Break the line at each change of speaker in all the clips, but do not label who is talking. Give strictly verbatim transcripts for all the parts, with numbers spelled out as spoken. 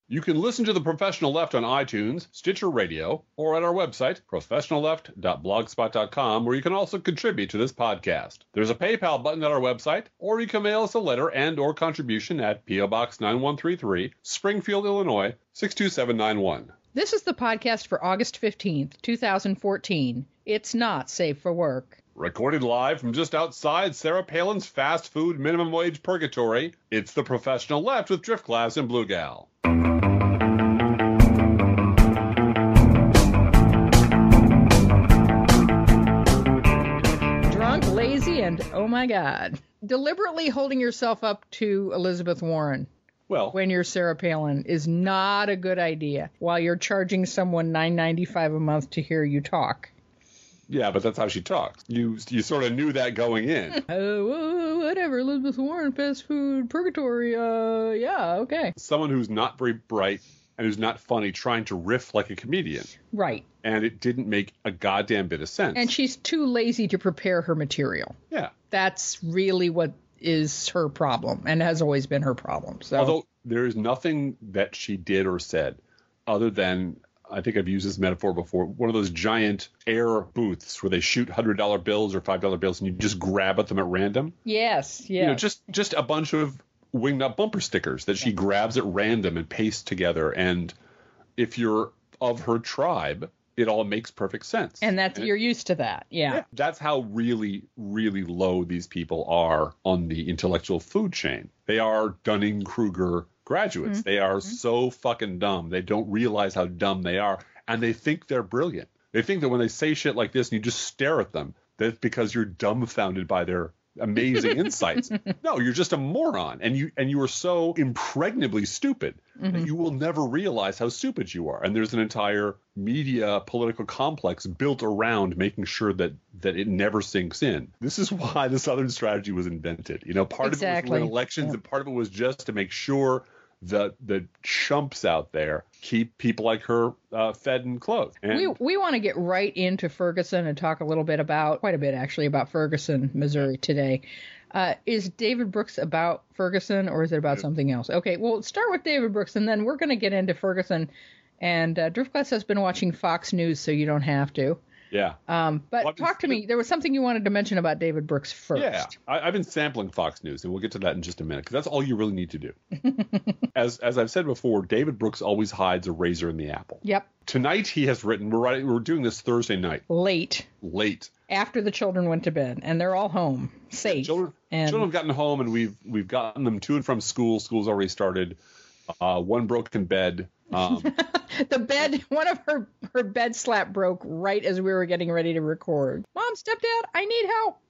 You can listen to The Professional Left on iTunes, Stitcher Radio, or at our website, professional left dot blogspot dot com, where you can also contribute to this podcast. There's a PayPal button at our website, or you can mail us a letter and or contribution at P O Box nine one three three, Springfield, Illinois, six two seven nine one.
This is the podcast for August fifteenth, twenty fourteen. It's not safe for work.
Recorded live from just outside Sarah Palin's fast food minimum wage purgatory, it's The Professional Left with Driftglass and Blue Gal.
Drunk, lazy, and oh my God. Deliberately holding yourself up to Elizabeth Warren.
Well,
when you're Sarah Palin is not a good idea while you're charging someone nine ninety-five a month to hear you talk.
Yeah, but that's how she talks. You you sort of knew that going in.
Oh, whatever, Elizabeth Warren, fast food, purgatory, uh, yeah, okay.
Someone who's not very bright and who's not funny trying to riff like a comedian.
Right.
And it didn't make a goddamn bit of sense.
And she's too lazy to prepare her material.
Yeah.
That's really what is her problem and has always been her problem. So.
Although there is nothing that she did or said other than, I think I've used this metaphor before, one of those giant air booths where they shoot one hundred dollar bills or five dollar bills and you just grab at them at random.
Yes, yes.
You know, just, just a bunch of winged-up bumper stickers that she grabs at random and pastes together. And if you're of her tribe, it all makes perfect sense.
And that's, and you're it, used to that. Yeah. yeah.
That's how really, really low these people are on the intellectual food chain. They are Dunning-Kruger graduates. Mm-hmm. They are mm-hmm. so fucking dumb. They don't realize how dumb they are. And they think they're brilliant. They think that when they say shit like this and you just stare at them, that's because you're dumbfounded by their amazing insights. No, you're just a moron. And you and you are so impregnably stupid mm-hmm. that you will never realize how stupid you are. And there's an entire media political complex built around making sure that that it never sinks in. This is why the Southern strategy was invented. You know, part
exactly.
of it was to win elections
yeah.
and part of it was just to make sure that the chumps out there keep people like her uh, fed and clothed. And
we we want to get right into Ferguson and talk a little bit about, quite a bit actually, about Ferguson, Missouri today. Uh, is David Brooks about Ferguson or is it about yeah. something else? Okay, well, start with David Brooks and then we're going to get into Ferguson. And uh, Driftglass has been watching Fox News, so you don't have to.
Yeah.
Um, but well, talk to me. There was something you wanted to mention about David Brooks first.
Yeah. I, I've been sampling Fox News, and we'll get to that in just a minute, because that's all you really need to do. as as I've said before, David Brooks always hides a razor in the apple.
Yep.
Tonight he has written, we're, writing, we're doing this Thursday night.
Late.
Late.
After the children went to bed, and they're all home, safe.
Yeah, children,
and...
children have gotten home, and we've we've gotten them to and from school. School's already started. Uh, one broken bed. Um,
the bed, one of her, her bed slap broke right as we were getting ready to record. Mom, stepdad, I need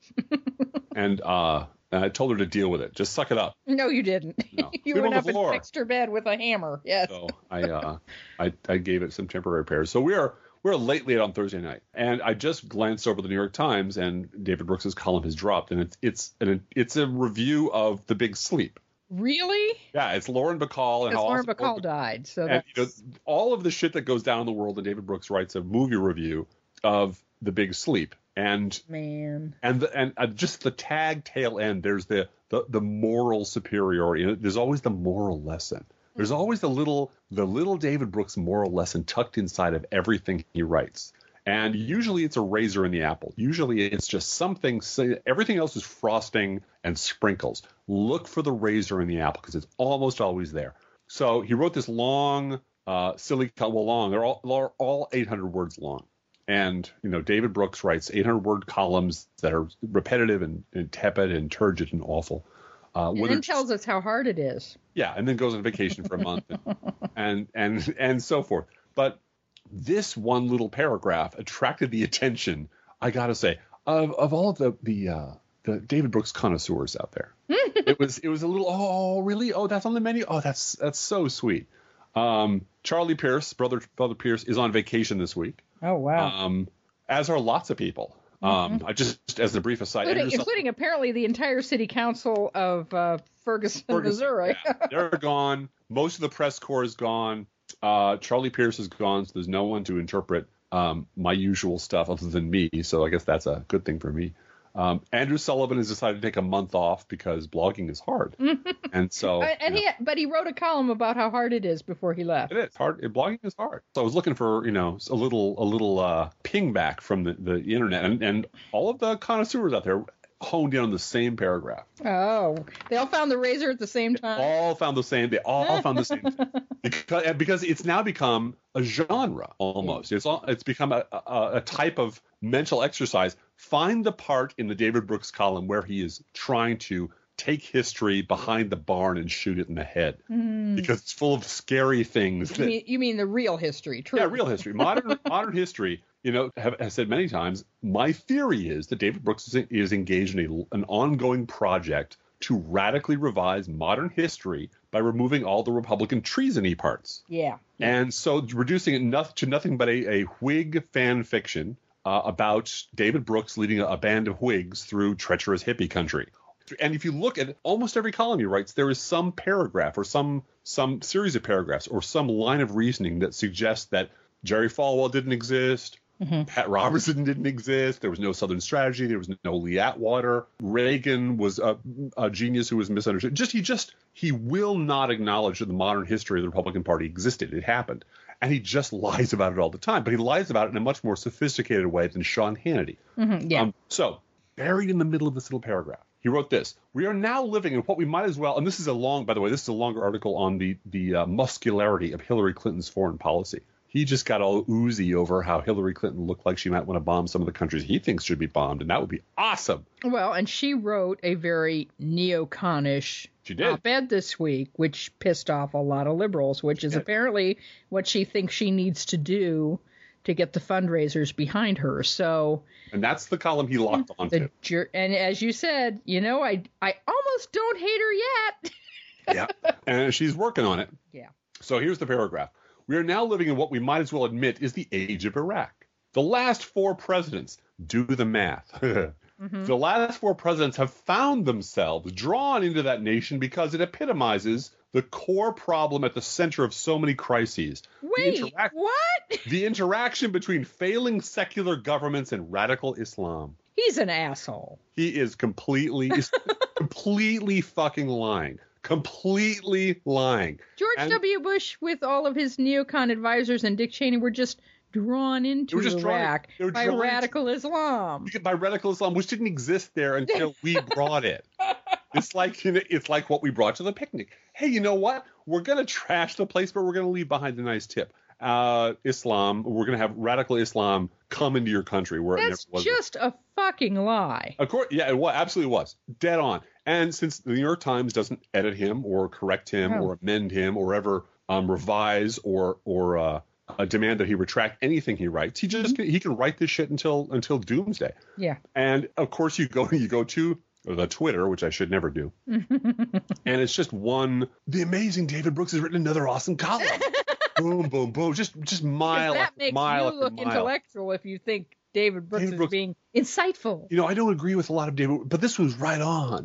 help.
and uh, I told her to deal with it. Just suck it up.
No, you didn't.
No.
you went up and fixed her bed with a hammer. Yes.
So I, uh, I, I gave it some temporary repairs. So we are we're late late on Thursday night, and I just glanced over the New York Times, and David Brooks's column has dropped, and it's it's an, it's a review of The Big Sleep.
Really?
Yeah, it's Lauren Bacall. And how
Lauren
awesome
Bacall Lauren died. So
and,
that's...
you know, all of the shit that goes down in the world, and David Brooks writes a movie review of The Big Sleep. And
man,
and the, and uh, just the tag tail end, there's the, the, the moral superiority. There's always the moral lesson. There's always the little the little David Brooks moral lesson tucked inside of everything he writes. And usually it's a razor in the apple. Usually it's just something. Everything else is frosting and sprinkles. Look for the razor in the apple because it's almost always there. So he wrote this long, uh, silly, well, long. They're all, they're all eight hundred words long. And, you know, David Brooks writes eight hundred word columns that are repetitive and, and tepid and turgid and awful.
Uh, and then tells us how hard it is.
Yeah, and then goes on vacation for a month and, and and and so forth. But this one little paragraph attracted the attention, I gotta say, of of all of the the uh, the David Brooks connoisseurs out there. it was it was a little oh really oh that's on the menu oh that's that's so sweet. Um, Charlie Pierce, brother brother Pierce, is on vacation this week.
Oh wow.
Um, as are lots of people. Um, mm-hmm. I just as a brief aside,
including, including apparently the entire city council of uh, Ferguson, Ferguson, Missouri.
Yeah, they're gone. Most of the press corps is gone. Uh, Charlie Pierce is gone, so there's no one to interpret um, my usual stuff other than me. So I guess that's a good thing for me. Um, Andrew Sullivan has decided to take a month off because blogging is hard. And so,
and
you
he,
know,
but he wrote a column about how hard it is before he left.
it is hard. It, blogging is hard. So I was looking for, you know, a little, a little uh, ping back from the, the internet, and, and all of the connoisseurs out there honed in on the same paragraph.
Oh, they all found the razor at the same time.
All found the same. They all found the same thing. Because, because it's now become a genre almost. It's all, it's become a, a, a type of mental exercise. Find the part in the David Brooks column where he is trying to take history behind the barn and shoot it in the head, mm. because it's full of scary things. That,
you, mean, you mean the real history? True.
Yeah, real history. Modern modern history. You know, have, have said many times, my theory is that David Brooks is, is engaged in a, an ongoing project to radically revise modern history by removing all the Republican treason-y parts.
Yeah.
And so reducing it not, to nothing but a, a Whig fan fiction uh, about David Brooks leading a, a band of Whigs through treacherous hippie country. And if you look at almost every column he writes, there is some paragraph or some some series of paragraphs or some line of reasoning that suggests that Jerry Falwell didn't exist, mm-hmm. Pat Robertson didn't exist, there was no Southern strategy, there was no Lee Atwater, Reagan was a, a genius who was misunderstood. Just he just he will not acknowledge that the modern history of the Republican Party existed. It happened. And he just lies about it all the time. But he lies about it in a much more sophisticated way than Sean Hannity.
Mm-hmm, yeah. Um,
so buried in the middle of this little paragraph, he wrote this: "We are now living in what we might as well," and this is a long, by the way, this is a longer article on the the uh, muscularity of Hillary Clinton's foreign policy. He just got all oozy over how Hillary Clinton looked like she might want to bomb some of the countries he thinks should be bombed, and that would be awesome.
Well, and she wrote a very neoconish
she did.
op-ed this week, which pissed off a lot of liberals, which is apparently what she thinks she needs to do to get the fundraisers behind her. So,
and that's the column he locked onto.
Jur- and as you said, you know, I I almost don't hate her yet.
Yeah, and she's working on it.
Yeah.
So here's the paragraph. "We are now living in what we might as well admit is the age of Iraq. The last four presidents, do the math. mm-hmm. The last four presidents have found themselves drawn into that nation because it epitomizes the core problem at the center of so many crises.
Wait,
the interac-
what?
The interaction between failing secular governments and radical Islam."
He's an asshole.
He is completely, completely fucking lying. Completely lying.
George
and,
W. Bush, with all of his neocon advisors, and Dick Cheney were just drawn into
just
Iraq
drawn,
by radical
into,
Islam.
By radical Islam, which didn't exist there until we brought it. It's like you know, it's like what we brought to the picnic. Hey, you know what? We're gonna trash the place, but we're gonna leave behind a nice tip. Uh, Islam. We're gonna have radical Islam come into your country where
That's
it never was.
Just a fucking lie.
Of course, yeah, it was, absolutely was. Dead on. And since the New York Times doesn't edit him or correct him
oh.
or amend him or ever um, revise or or uh, uh, demand that he retract anything he writes, he just mm-hmm. he can write this shit until until doomsday.
Yeah.
And of course, you go you go to the Twitter, which I should never do, and it's just one. The amazing David Brooks has written another awesome column. Boom, boom, boom. Just just mile
that
after
makes
mile
you look
after mile.
intellectual if you think David Brooks
David
is
Brooks,
being insightful.
You know, I don't agree with a lot of David, but this was right on.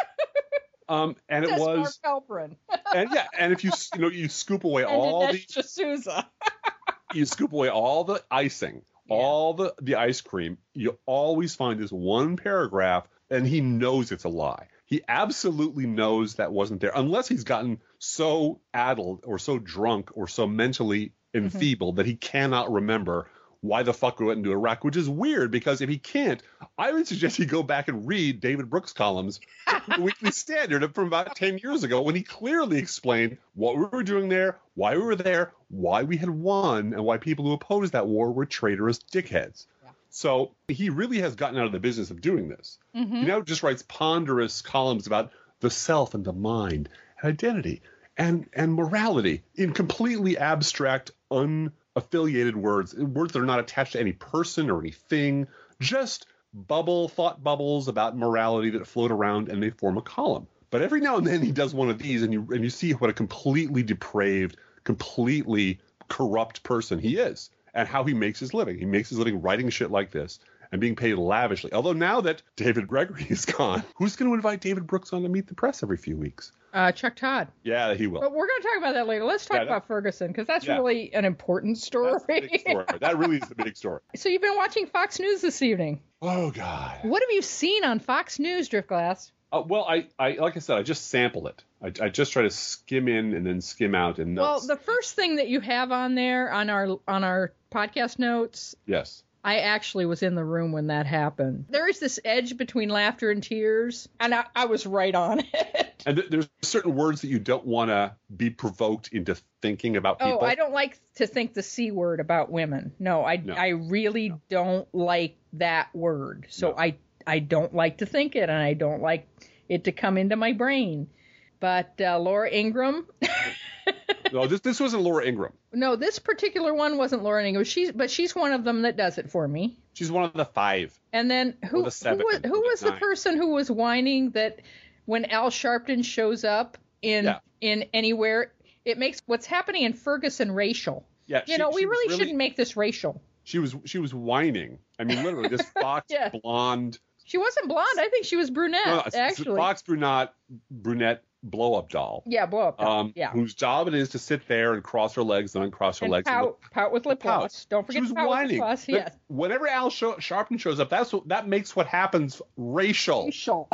Um, and it
Just
was,
Mark Halperin.
and yeah, and if you you know you scoop away
and
all the
D'Souza.
you scoop away all the icing, yeah. all the the ice cream, you always find this one paragraph, and he knows it's a lie. He absolutely knows that wasn't there, unless he's gotten so addled or so drunk or so mentally enfeebled mm-hmm. that he cannot remember why the fuck we went into Iraq, which is weird because if he can't, I would suggest he go back and read David Brooks' columns from the Weekly Standard from about ten years ago when he clearly explained what we were doing there, why we were there, why we had won, and why people who opposed that war were traitorous dickheads. Yeah. So he really has gotten out of the business of doing this. Mm-hmm. He now just writes ponderous columns about the self and the mind and identity and, and morality in completely abstract, un affiliated words, words that are not attached to any person or anything, just bubble, thought bubbles about morality that float around and they form a column. But every now and then he does one of these and you and you see what a completely depraved, completely corrupt person he is and how he makes his living. He makes his living writing shit like this and being paid lavishly. Although now that David Gregory is gone, who's going to invite David Brooks on to Meet the Press every few weeks?
Uh, Chuck Todd.
Yeah, he will.
But we're going to talk about that later. Let's talk
Yeah, that-
about Ferguson, because that's
Yeah.
really an important story.
That's the big story. That really is the big story.
So you've been watching Fox News this evening.
Oh, God.
What have you seen on Fox News, Driftglass?
Uh, well, I, I, like I said, I just sample it. I, I just try to skim in and then skim out and
Well,
nuts.
the first thing that you have on there on our on our podcast notes,
Yes.
I actually was in the room when that happened. There is this edge between laughter and tears, and I, I was right on it.
And th- there's certain words that you don't want to be provoked into thinking about people.
Oh, I don't like to think the C word about women. No, I,
No.
I really no. don't like that word. So no. I, I don't like to think it, and I don't like it to come into my brain. But uh, Laura Ingraham.
No, this this wasn't Laura Ingraham.
No, this particular one wasn't Laura Ingraham. She's but she's one of them that does it for me.
She's one of the five.
And then who
the seven,
who was, who was the, the person who was whining that when Al Sharpton shows up in yeah. in anywhere, it makes what's happening in Ferguson racial.
Yeah,
you
she,
know, we really,
really
shouldn't make this racial.
She was she was whining. I mean, literally, this fox yeah. blonde.
She wasn't blonde. I think she was brunette. No, no, actually,
fox brunette brunette blow up doll.
Yeah, blow up doll.
Um,
yeah.
Whose job it is to sit there and cross her legs and uncross her
and
legs.
Pout,
and look,
pout with lip
pout.
gloss. Don't forget
she was
to pout
whining.
with lip gloss. Yes.
Whenever Al Sh- Sharpton shows up, that's what that makes what happens racial.
Racial.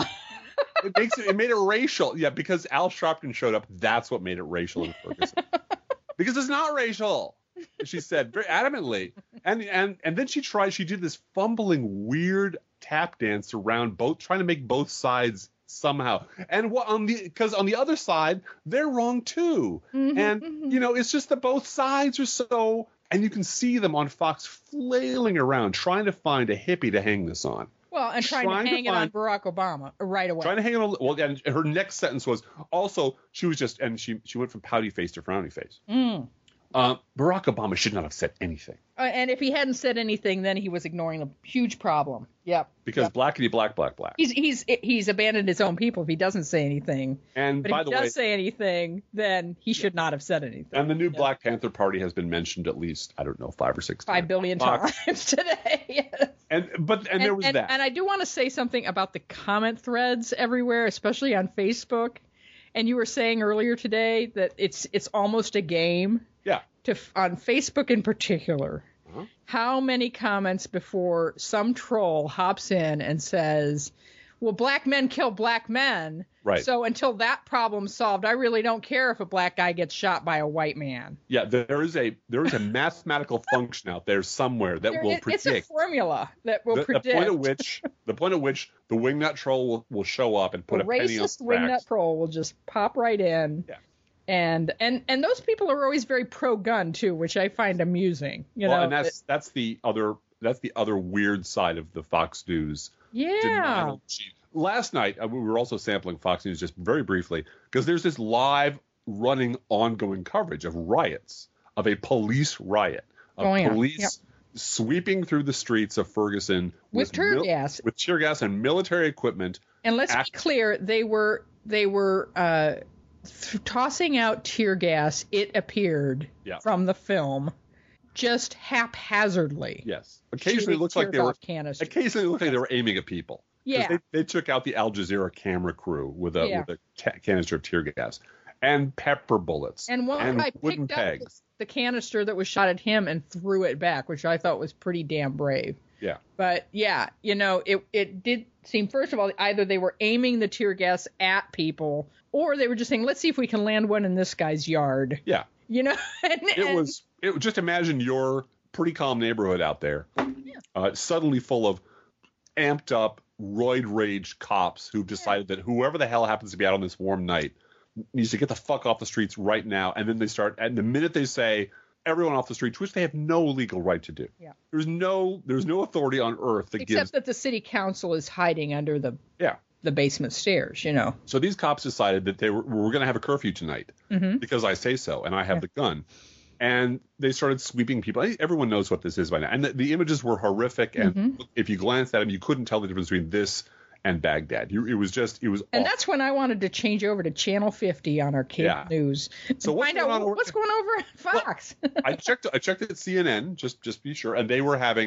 It makes it, it made it racial. Yeah, because Al Sharpton showed up, that's what made it racial in Ferguson. Because it's not racial, she said very adamantly. And and and then she tried. She did this fumbling, weird tap dance around both, trying to make both sides somehow. And what on the because on the other side they're wrong too.
Mm-hmm,
and
mm-hmm.
you know it's just that both sides are so. And you can see them on Fox flailing around trying to find a hippie to hang this on.
Well, and trying,
trying
to hang
to
it
find,
on Barack Obama right away.
Trying to hang it on. Well, and her next sentence was also she was just and she she went from pouty face to frowny face.
Mm.
Uh, Barack Obama should not have said anything.
Uh, and if he hadn't said anything, then he was ignoring a huge problem. Yep.
Because
yep.
blackity black black black.
He's he's he's abandoned his own people if he doesn't say anything.
And
but
by
if
the
he does
way,
say anything, then he should not have said anything.
And the new
yep.
Black Panther Party has been mentioned at least I don't know five or six
five
times.
billion
Fox.
times today. Yes.
And but and,
and
there was
and,
that.
And I do want to say something about the comment threads everywhere, especially on Facebook. And you were saying earlier today that it's it's almost a game.
Yeah.
To on Facebook in particular. Uh-huh. How many comments before some troll hops in and says, well, black men kill black men.
Right.
So until that problem's solved, I really don't care if a black guy gets shot by a white man.
Yeah, there is a there is a mathematical function out there somewhere that
there,
will
it,
predict.
It's a formula that will
the,
predict.
The point at which the point at which the wingnut troll will, will show up and put
the
a penny on
racist wingnut troll will just pop right in.
Yeah.
And, and and those people are always very pro-gun too, which I find amusing. You
well,
know,
and that's
it,
that's the other that's the other weird side of the Fox News.
Yeah.
Denial. Last night uh, we were also sampling Fox News just very briefly because there's this live running ongoing coverage of riots, of a police riot, of
oh, yeah.
police
yep.
sweeping through the streets of Ferguson
with, with tear
mil-
gas,
with tear gas and military equipment.
And let's act- be clear, they were they were. Uh, Th- tossing out tear gas, it appeared
yeah.
from the film, just haphazardly.
Yes, occasionally it looks like they were.
Canister.
Occasionally it looked like they were aiming at people.
Yeah,
they, they took out the Al Jazeera camera crew with a
yeah.
with a ca- canister of tear gas and pepper bullets
and one
and
guy
wooden
picked
pegs.
up the canister that was shot at him and threw it back, which I thought was pretty damn brave.
Yeah,
but yeah, you know, it it did seem, first of all, either they were aiming the tear gas at people, or they were just saying, let's see if we can land one in this guy's yard.
Yeah.
You know? and,
it
and,
was, it just imagine your pretty calm neighborhood out there,
yeah.
uh, suddenly full of amped up, roid rage cops who've decided yeah. that whoever the hell happens to be out on this warm night needs to get the fuck off the streets right now. And then they start, and the minute they say everyone off the streets, which they have no legal right to do.
Yeah.
There's no, there's no authority on earth that
Except
gives.
that the city council is hiding under the
yeah.
the basement stairs, you know.
So these cops decided that they were, we're going to have a curfew tonight
mm-hmm.
because I say so, and I have yeah. the gun. And they started sweeping people. Everyone knows what this is by now. And the, the images were horrific. And
mm-hmm.
if you glanced at them, you couldn't tell the difference between this and Baghdad. You, it was just, it was
And
awful.
that's when I wanted to change over to Channel fifty on our cable
yeah.
news.
So
find out
over,
what's going over at Fox.
Well, I checked I checked at C N N, just, just to be sure, and they were having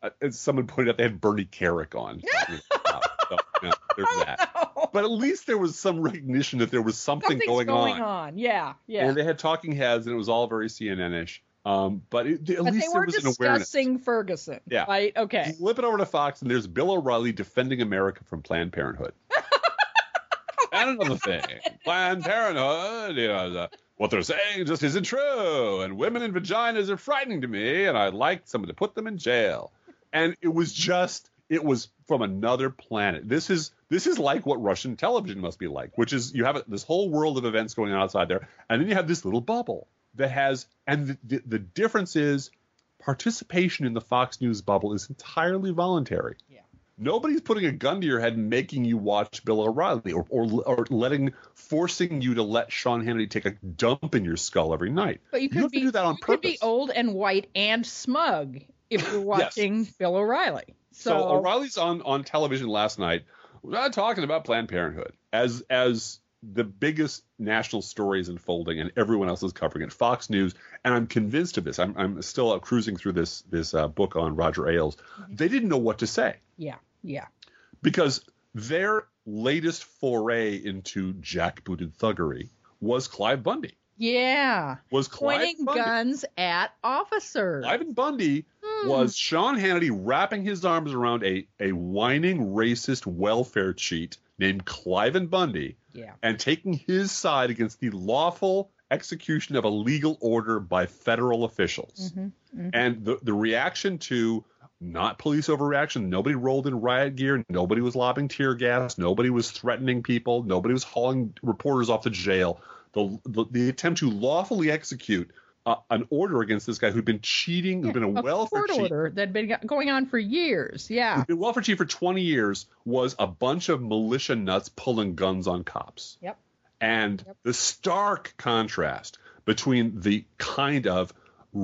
uh, as someone pointed out, they had Bernie Carrick on. So, you know, there's
Oh,
that.
no.
But at least there was some recognition that there was something
Something's
going,
going
on.
on. Yeah, yeah.
And they had talking heads, and it was all very C N N-ish. Um, but it, at
but
least
they
there
were
was an awareness.
discussing Ferguson.
Yeah.
Right? Okay.
Flip it over to Fox, and there's Bill O'Reilly defending America from Planned Parenthood. And another thing, Planned Parenthood, you know, the, what they're saying just isn't true, and women in vaginas are frightening to me, and I'd like someone to put them in jail. And it was just, it was from another planet. This is this is like what Russian television must be like, which is you have a, this whole world of events going on outside there, and then you have this little bubble that has, and the, the, the difference is participation in the Fox News bubble is entirely voluntary.
Yeah.
Nobody's putting a gun to your head and making you watch Bill O'Reilly or, or or letting forcing you to let Sean Hannity take a dump in your skull every night.
But you could
have
be
to do that on
you
purpose.
could be old and white and smug if you're watching
Yes.
Bill O'Reilly. So,
So O'Reilly's on, on television last night. We're not talking about Planned Parenthood as as the biggest national story is unfolding, and everyone else is covering it. Fox News, and I'm convinced of this. I'm I'm still uh, cruising through this this uh, book on Roger Ailes.
Mm-hmm.
They didn't know what to say
yeah, yeah.
because their latest foray into jackbooted thuggery was Clive Bundy.
Yeah.
Was Clive
Pointing
Bundy.
guns at officers.
Clive Bundy
Hmm.
was Sean Hannity wrapping his arms around a, a whining racist welfare cheat named Clive Bundy
Yeah.
and taking his side against the lawful execution of a legal order by federal officials.
Mhm, mhm.
And the, the reaction to not police overreaction, nobody rolled in riot gear, nobody was lobbing tear gas, nobody was threatening people, nobody was hauling reporters off to jail. The, the, the attempt to lawfully execute uh, an order against this guy who'd been cheating, who'd been a,
a
welfare
court
cheat,
order that had been go- going on for years. Yeah.
who'd been welfare chief for twenty years, was a bunch of militia nuts pulling guns on cops.
Yep.
And
Yep.
the stark contrast between the kind of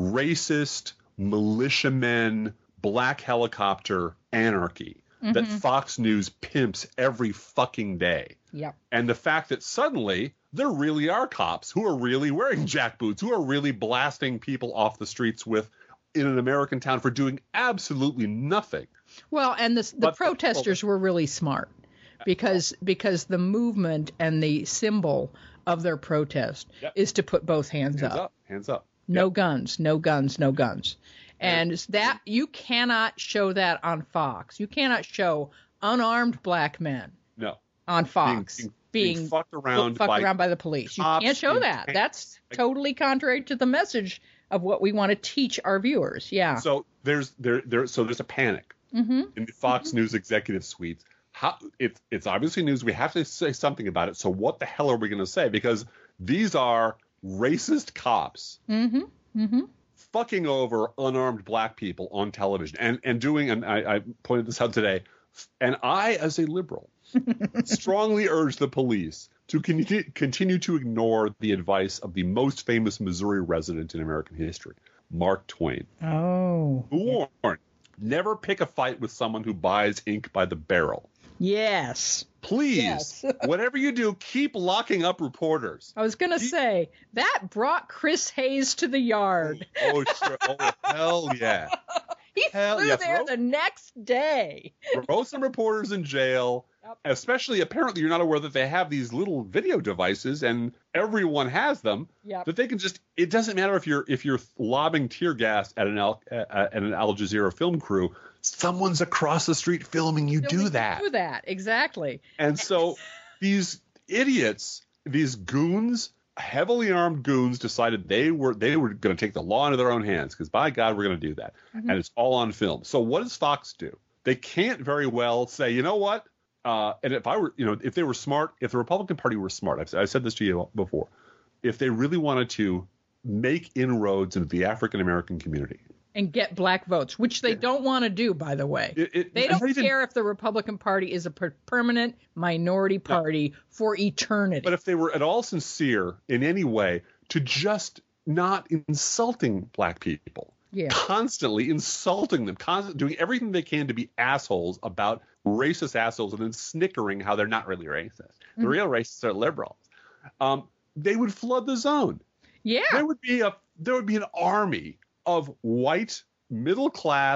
racist militiamen, black helicopter anarchy that
Mhm.
Fox News pimps every fucking day,
Yep.
and the fact that suddenly there really are cops who are really wearing jackboots, who are really blasting people off the streets with in an American town for doing absolutely nothing.
Well, and the, the
But the-
protesters were really smart because because the movement and the symbol of their protest
Yep.
is to put both hands,
Hands
up.
up, hands up.
No
Yep.
guns, no guns, no guns. And that you cannot show that on Fox. You cannot show unarmed black men
No.
on Fox
being,
being,
being fucked around
fucked
by
around by the police. You
cops
can't show
in
that.
tanks.
That's totally contrary to the message of what we want to teach our viewers. Yeah.
So there's there there so there's a panic
Mm-hmm.
in the Fox News executive suites. How it's it's obviously news. We have to say something about it. So what the hell are we going to say? Because these are racist cops
Mm-hmm. Mm-hmm.
fucking over unarmed black people on television and and doing. And I, I pointed this out today. And I, as a liberal, strongly urge the police to con- continue to ignore the advice of the most famous Missouri resident in American history, Mark Twain,
Oh.
who warned, never pick a fight with someone who buys ink by the barrel.
Yes.
Please,
Yes.
whatever you do, keep locking up reporters.
I was going to say, that brought Chris Hayes to the yard.
Oh, sure. Oh, hell yeah.
He
Hell
flew
yeah.
there
Throw-
the next day.
Throw some reporters in jail.
Yep.
Especially, apparently, you're not aware that they have these little video devices, and everyone has them.
Yep.
That they can just. It doesn't matter if you're if you're lobbing tear gas at an Al, uh, at an Al Jazeera film crew. Someone's across the street filming you do that.
Do that, exactly.
And so these idiots, these goons, heavily armed goons, decided they were they were going to take the law into their own hands because, by God, we're going to do that.
Mhm.
And it's all on film. So what does Fox do? They can't very well say, you know what? Uh, and if I were, you know, if they were smart, if the Republican Party were smart, I've, I've said this to you before, if they really wanted to make inroads into the African American community,
And get black votes, which they don't want to do, by the way.
it, it,
They don't
not even-
care if the Republican Party is a per- permanent minority party for eternity.
But if they were at all sincere in any way to just not insulting black people,
yeah.
constantly insulting them, constantly doing everything they can to be assholes about racist assholes and then snickering how they're not really racist. The
Mhm.
real racists are liberals. Um, they would flood the zone.
Yeah.
There would be a there would be an army of white middle class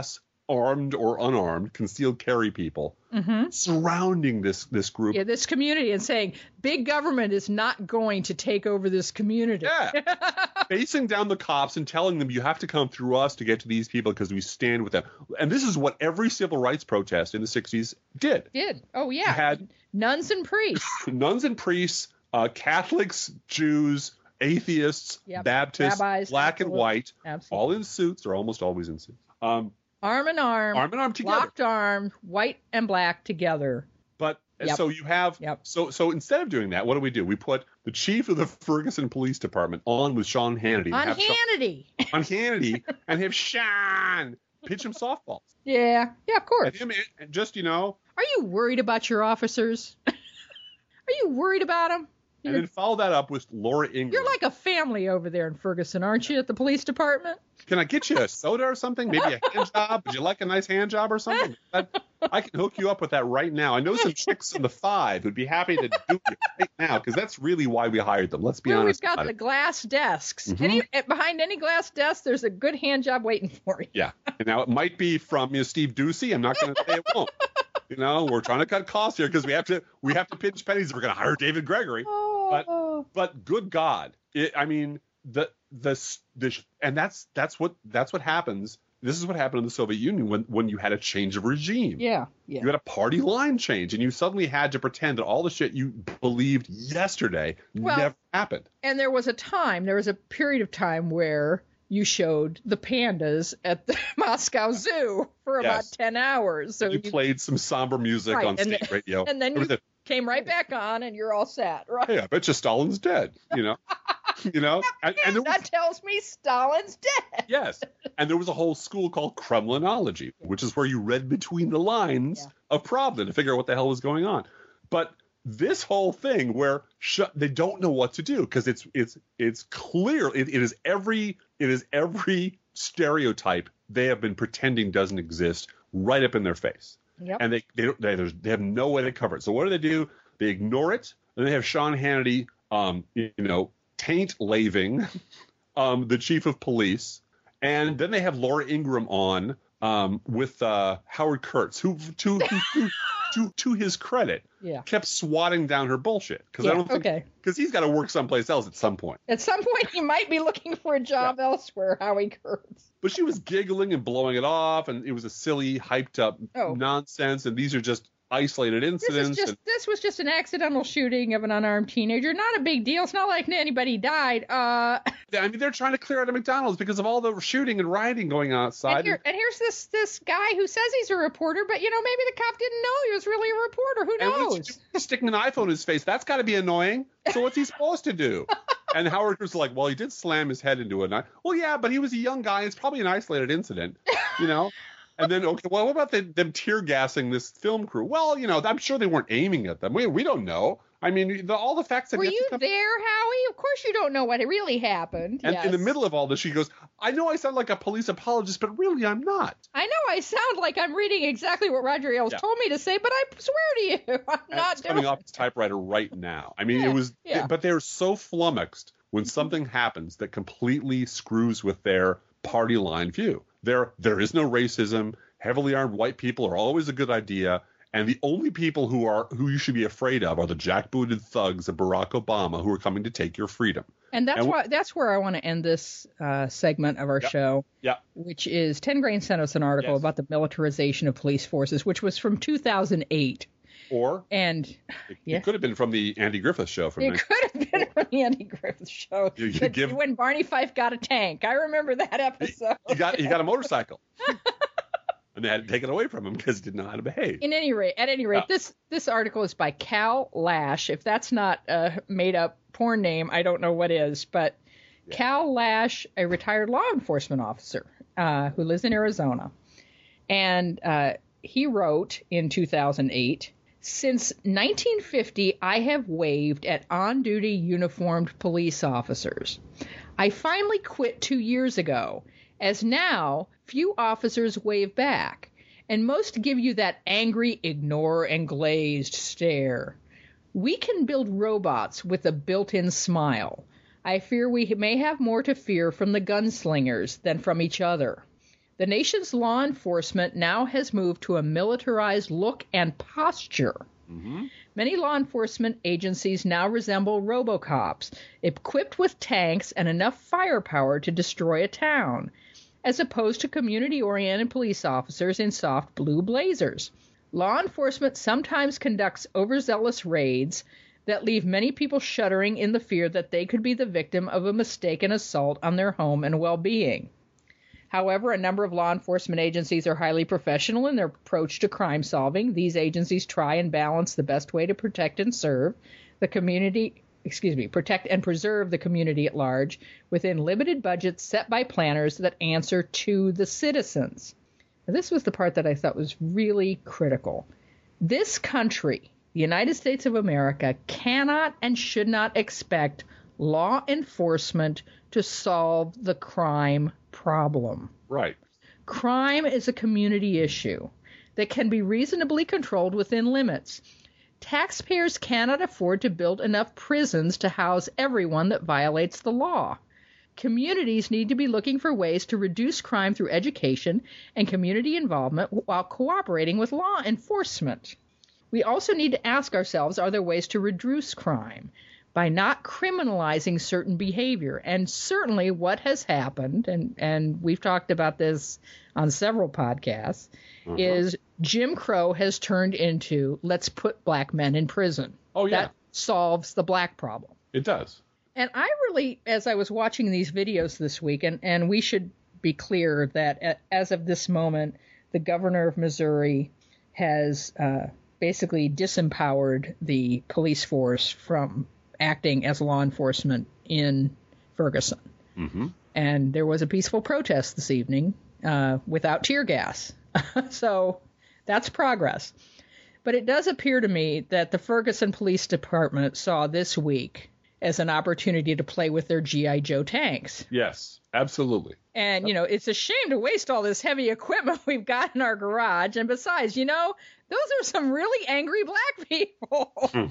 armed or unarmed, concealed carry people
mm-hmm.
surrounding this this group.
Yeah, this community, and saying, big government is not going to take over this community.
Yeah. Facing down the cops and telling them you have to come through us to get to these people because we stand with them. And this is what every civil rights protest in the sixties did.
Did. Oh, yeah.
You had
nuns and priests.
nuns and priests, uh, Catholics, Jews, atheists,
yep.
Baptists,
Rabbis,
black
absolutely.
and white,
Absolutely.
all in suits, or almost always in suits. Um,
arm in arm.
Arm in arm together.
Locked arm, white and black together.
But
Yep.
so you have
Yep.
so so instead of doing that, what do we do? We put the chief of the Ferguson Police Department on with Sean Hannity.
On
have
Hannity.
Sean, on Hannity, and have Sean pitch him softballs.
Yeah. Yeah, of course.
And him, and just, you know.
Are you worried about your officers? Are you worried about them?
And then follow that up with Laura Ingraham.
You're like a family over there in Ferguson, aren't you, at the police department?
Can I get you a soda or something? Maybe a hand job? Would you like a nice hand job or something? That, I can hook you up with that right now. I know some chicks in the five who'd be happy to do it right now, because that's really why we hired them. Let's be
well,
honest.
We've got
about
the
it.
glass desks.
Mm-hmm.
Any, behind any glass desk, there's a good hand job waiting for you.
Yeah. And now it might be from you know, Steve Ducey. I'm not going to say it won't. You know, we're trying to cut costs here because we have to we have to pinch pennies if we're going to hire David Gregory.
Oh.
But but good God, it, I mean the the the and that's that's what that's what happens. This is what happened in the Soviet Union when when you had a change of regime.
Yeah, yeah.
You had a party line change, and you suddenly had to pretend that all the shit you believed yesterday
well,
never happened.
And there was a time, there was a period of time where you showed the pandas at the Moscow Zoo for about
yes.
ten hours. So
you, you played some somber music
right,
on state
then,
radio,
and then you
a,
came right back on, and you're all set, right?
Hey, I bet you Stalin's dead. You know, you know, and, and there was,
that tells me Stalin's dead.
Yes, and there was a whole school called Kremlinology, which is where you read between the lines yeah. of Pravda to figure out what the hell was going on. But this whole thing where sh- they don't know what to do because it's it's it's clear it, it is every it is every stereotype they have been pretending doesn't exist right up in their face.
Yep.
And they they, don't, they they have no way to cover it. So what do they do? They ignore it. Then they have Sean Hannity, um, you know, taint laving um, the chief of police, and then they have Laura Ingraham on um, with uh, Howard Kurtz, who to to, to to his credit,
yeah.
kept swatting down her bullshit because
yeah,
I don't think
okay.
because he's got to work someplace else at some point.
At some point, he might be looking for a job yeah. elsewhere. Howie Kurtz.
But she was giggling and blowing it off, and it was a silly, hyped up
oh.
nonsense. And these are just isolated incidents.
This, is just,
and,
this was just an accidental shooting of an unarmed teenager. Not a big deal. It's not like anybody died. Uh,
I mean, they're trying to clear out a McDonald's because of all the shooting and rioting going on outside.
And, here, and here's this this guy who says he's a reporter, but, you know, maybe the cop didn't know he was really a reporter. Who knows?
And sticking an iPhone in his face, that's got to be annoying. So what's he supposed to do? And Howard was like, well, he did slam his head into it. Well, yeah, but he was a young guy. It's probably an isolated incident, you know? And then, okay, well, what about the, them tear gassing this film crew? Well, you know, I'm sure they weren't aiming at them. We, we don't know. I mean, the, all the facts that
were you
come...
there, Howie? Of course you don't know what really happened.
And
yes.
in the middle of all this, she goes, I know I sound like a police apologist, but really I'm not.
I know I sound like I'm reading exactly what Roger Ailes yeah. told me to say, but I swear to you, I'm
and
not
it's
doing
coming
it.
off his typewriter right now. I mean,
yeah.
it was,
yeah.
but they're so flummoxed when something happens that completely screws with their party line view. There, there is no racism. Heavily armed white people are always a good idea. And the only people who are who you should be afraid of are the jackbooted thugs of Barack Obama who are coming to take your freedom.
And that's
and
why that's where I want to end this uh, segment of our
yep.
show,
yeah.
which is Ten Grain sent us an article
yes.
about the militarization of police forces, which was from two thousand eight.
Or
and
it,
yeah.
it could have been from the Andy Griffith show. From
it
the,
could have been from the Andy Griffith show.
You, you give,
when Barney Fife got a tank. I remember that episode.
He got he got a motorcycle. And they had to take it away from him because he didn't know how to behave.
In any rate, at any rate,
yeah.
this this article is by Cal Lash. If that's not a made up porn name, I don't know what is. But yeah. Cal Lash, a retired law enforcement officer uh, who lives in Arizona, and uh, he wrote in two thousand eight, since nineteen fifty, I have waved at on-duty uniformed police officers. I finally quit two years ago, as now few officers wave back, and most give you that angry ignore and glazed stare. We can build robots with a built-in smile. I fear we may have more to fear from the gunslingers than from each other. The nation's law enforcement now has moved to a militarized look and posture.
Mm-hmm.
Many law enforcement agencies now resemble RoboCops, equipped with tanks and enough firepower to destroy a town, as opposed to community-oriented police officers in soft blue blazers. Law enforcement sometimes conducts overzealous raids that leave many people shuddering in the fear that they could be the victim of a mistaken assault on their home and well-being. However, a number of law enforcement agencies are highly professional in their approach to crime solving. These agencies try and balance the best way to protect and serve the community, excuse me, protect and preserve the community at large within limited budgets set by planners that answer to the citizens. Now, this was the part that I thought was really critical. This country, the United States of America, cannot and should not expect law enforcement to solve the crime problem.
Right.
Crime is a community issue that can be reasonably controlled within limits. Taxpayers cannot afford to build enough prisons to house everyone that violates the law. Communities need to be looking for ways to reduce crime through education and community involvement while cooperating with law enforcement. We also need to ask ourselves, are there ways to reduce crime by not criminalizing certain behavior? And certainly what has happened, and, and we've talked about this on several podcasts, uh-huh. is Jim Crow has turned into let's put black men in prison.
Oh, yeah.
That solves the black problem.
It does.
And I really, as I was watching these videos this week, and, and we should be clear that as of this moment, the governor of Missouri has uh, basically disempowered the police force from acting as law enforcement in Ferguson.
Mm-hmm.
And there was a peaceful protest this evening uh, without tear gas. So that's progress. But it does appear to me that the Ferguson Police Department saw this week as an opportunity to play with their G I. Joe tanks.
Yes, absolutely.
And, you know, it's a shame to waste all this heavy equipment we've got in our garage. And besides, you know, those are some really angry black people.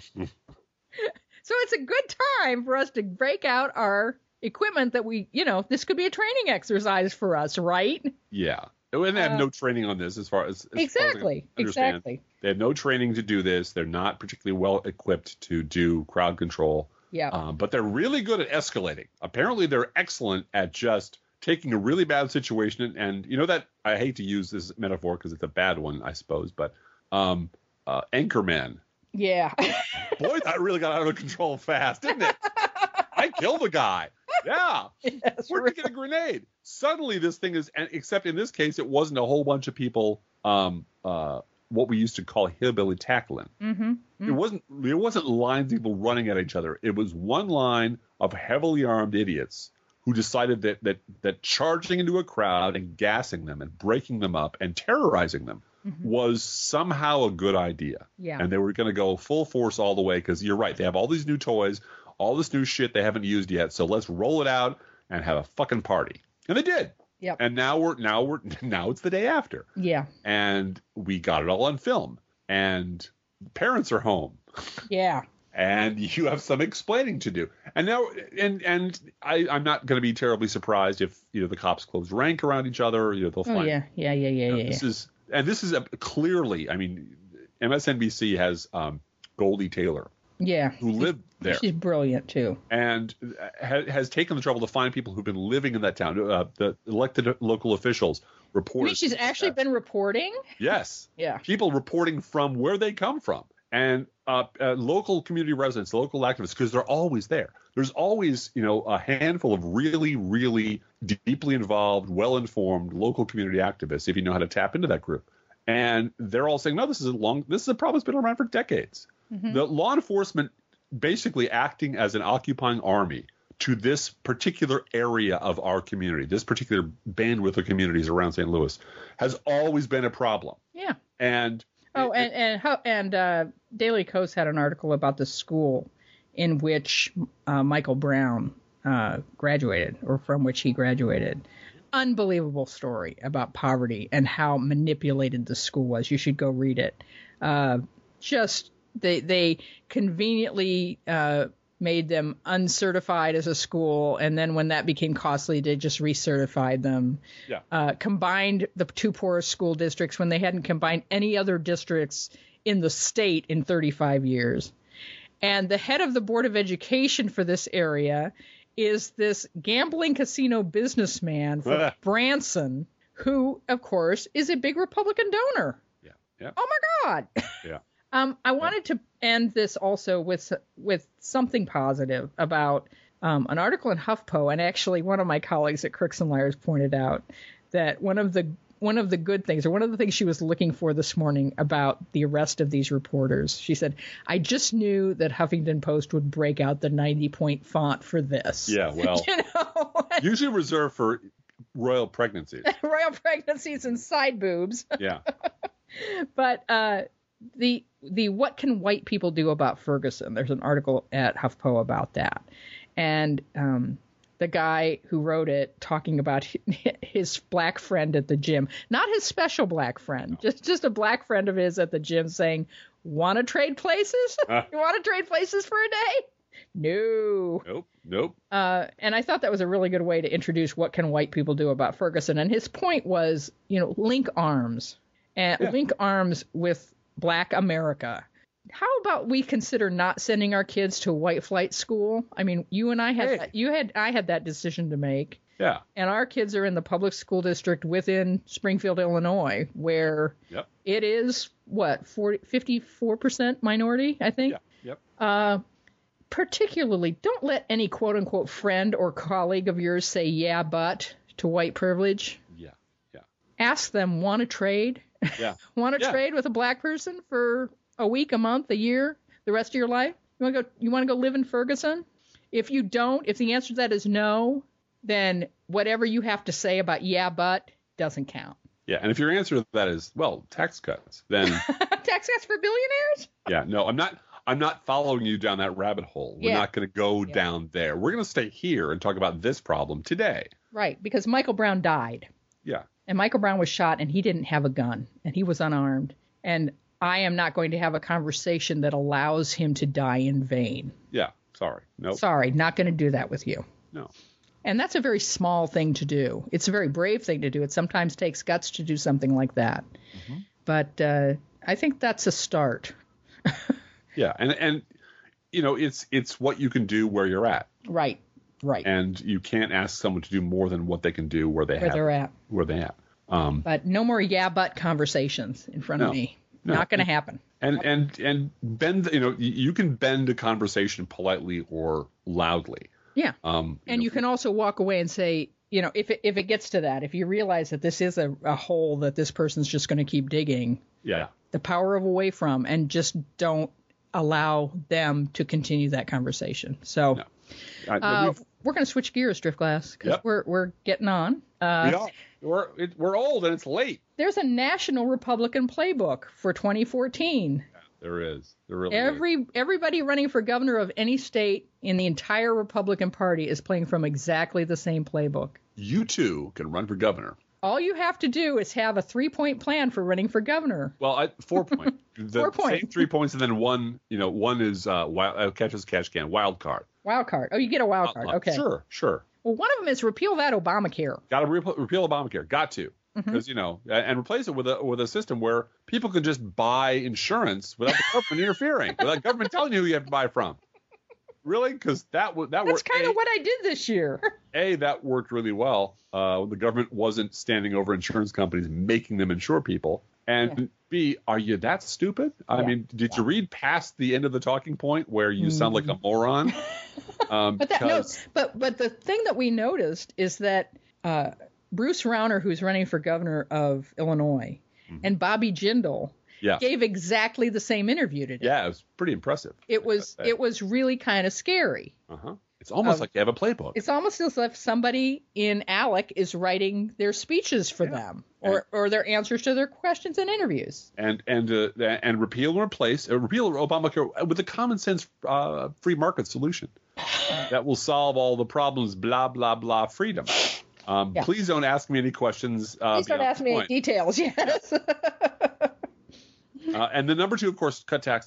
So it's a good time for us to break out our equipment that we, you know, this could be a training exercise for us, right?
Yeah. And they have
uh,
no training on this as far as, as
exactly,
far as I understand.
exactly.
They have no training to do this. They're not particularly well equipped to do crowd control.
Yeah.
Um, but they're really good at escalating. Apparently, they're excellent at just taking a really bad situation. And, and you know that I hate to use this metaphor because it's a bad one, I suppose. But um, uh, Anchorman.
Yeah.
Boy, that really got out of control fast, didn't it? I killed the guy. Yeah.
Yes,
Where'd you get a grenade? Suddenly this thing is, and except in this case, it wasn't a whole bunch of people, um, uh, what we used to call hillbilly tackling.
Mm-hmm. Mm-hmm.
It wasn't, it wasn't lines of people running at each other. It was one line of heavily armed idiots who decided that, that, that charging into a crowd and gassing them and breaking them up and terrorizing them mm-hmm. was somehow a good idea.
Yeah.
And they were going to go full force all the way because you're right. They have all these new toys, all this new shit they haven't used yet. So let's roll it out and have a fucking party. And they did.
Yep.
And now we're now we're now it's the day after.
Yeah.
And we got it all on film. And parents are home.
Yeah.
And you have some explaining to do. And now and and I, I'm not going to be terribly surprised if you know the cops close rank around each other. You know they'll
oh,
find.
Yeah. Yeah. Yeah. Yeah.
You know,
yeah.
This is and this is a, clearly. I mean, M S N B C has um, Goldie Taylor.
Yeah.
Who lived there.
She's brilliant, too.
And ha- has taken the trouble to find people who've been living in that town. Uh, the elected local officials report.
I mean, she's actually that. been reporting?
Yes.
Yeah.
People reporting from where they come from. And uh, uh, local community residents, local activists, because they're always there. There's always, you know, a handful of really, really deeply involved, well-informed local community activists, if you know how to tap into that group. And they're all saying, no, this is a long, this is a problem that's been around for decades. Mm-hmm. The law enforcement basically acting as an occupying army to this particular area of our community, this particular bandwidth of communities around Saint Louis, has always been a problem.
Yeah.
And
oh,
it,
and and how, and uh, Daily Kos had an article about the school in which uh, Michael Brown uh, graduated, or from which he graduated. Unbelievable story about poverty and how manipulated the school was. You should go read it. Uh, just They they conveniently uh, made them uncertified as a school, and then when that became costly, they just recertified them.
Yeah.
Uh, combined the two poorest school districts when they hadn't combined any other districts in the state in thirty-five years. And the head of the Board of Education for this area is this gambling casino businessman from Branson, who, of course, is a big Republican donor.
Yeah. Yeah.
Oh, my God.
Yeah.
Um, I wanted to end this also with with something positive about um, an article in HuffPo, and actually one of my colleagues at Crooks and Liars pointed out that one of the one of the good things, or one of the things she was looking for this morning about the arrest of these reporters, she said, "I just knew that Huffington Post would break out the ninety point font for this."
Yeah, well,
you know?
usually reserved for royal pregnancies.
Royal pregnancies and side boobs.
Yeah.
But uh, the the what can white people do about Ferguson? There's an article at HuffPo about that, and um, the guy who wrote it talking about his black friend at the gym, not his special black friend, no. just just a black friend of his at the gym, saying, "Want to trade places? Uh, you want to trade places for a day?" No.
Nope. Nope.
Uh, and I thought that was a really good way to introduce what can white people do about Ferguson. And his point was, you know, link arms and yeah. link arms with Black America. How about we consider not sending our kids to white flight school? I mean, you and I had
hey.
that, you had I had that decision to make.
Yeah.
And our kids are in the public school district within Springfield, Illinois, where
yep. it
is what forty, fifty-four percent minority, I think.
Yeah. Yep.
Uh, particularly, don't let any quote unquote friend or colleague of yours say "yeah, but" to white privilege.
Yeah. Yeah.
Ask them, want to trade?
Yeah.
Want to
yeah.
trade with a black person for a week, a month, a year, the rest of your life? You want to go? You want to go live in Ferguson? If you don't, if the answer to that is no, then whatever you have to say about "yeah, but" doesn't count.
Yeah, and if your answer to that is, well, tax cuts, then
tax cuts for billionaires?
Yeah, no, I'm not. I'm not following you down that rabbit hole. We're
yeah.
not going to go
yeah.
down there. We're going to stay here and talk about this problem today.
Right, because Michael Brown died.
Yeah.
And Michael Brown was shot, and he didn't have a gun, and he was unarmed. And I am not going to have a conversation that allows him to die in vain.
Yeah, sorry. No. Nope.
Sorry, not going to do that with you.
No.
And that's a very small thing to do. It's a very brave thing to do. It sometimes takes guts to do something like that. Mm-hmm. But uh, I think that's a start.
Yeah, and and you know, it's it's what you can do where you're at.
Right, right.
And you can't ask someone to do more than what they can do where they
where
have
they're at.
Where they at. Um,
but no more yeah but conversations in front
no,
of me.
No.
Not going to happen.
And and and bend. You know, you can bend a conversation politely or loudly.
Yeah.
Um,
you and know, you can also walk away and say, you know, if it, if it gets to that, if you realize that this is a, a hole that this person's just going to keep digging.
Yeah.
The power of away from, and just don't allow them to continue that conversation. So
no. I,
uh, we're going to switch gears, Driftglass, because
yep.
we're we're getting on. Uh,
we are. We're it, we're old and it's late.
There's a national Republican playbook for twenty fourteen.
Yeah, there is. There really
Every
is.
everybody running for governor of any state in the entire Republican Party is playing from exactly the same playbook.
You too can run for governor.
All you have to do is have a three-point plan for running for governor.
Well, I, four point. The
four point.
Same three points, and then one. You know, one is uh, wild, uh, catch as catch can, wild card.
Wild card. Oh, you get a wild
uh,
card.
uh,
Okay.
Sure, sure.
Well, one of them is repeal that Obamacare.
Got to re- repeal Obamacare. Got to, because mm-hmm. you know, and replace it with a with a system where people can just buy insurance without the government interfering, without government telling you who you have to buy from. Really? Because that would that
That's
worked.
kind of what I did this year.
A, that worked really well. Uh, the government wasn't standing over insurance companies making them insure people. And yeah. B, are you that stupid? I yeah. mean, did yeah. you read past the end of the talking point where you mm. sound like a moron? Um,
but that
because...
no, but but the thing that we noticed is that uh, Bruce Rauner, who's running for governor of Illinois, mm-hmm. and Bobby Jindal.
Yeah.
Gave exactly the same interview today.
Yeah, it was pretty impressive.
It was it was really kind of scary.
Uh-huh. It's almost um, like you have a playbook.
It's almost as if somebody in ALEC is writing their speeches for yeah. them, or, and, or their answers to their questions in interviews.
And and uh, and repeal and replace, uh, repeal Obamacare with a common sense uh, free market solution that will solve all the problems. Blah blah blah. Freedom. Um, yeah. Please don't ask me any questions. Uh,
please don't ask me any details. Yes.
Uh, and the number two, of course, cut taxes.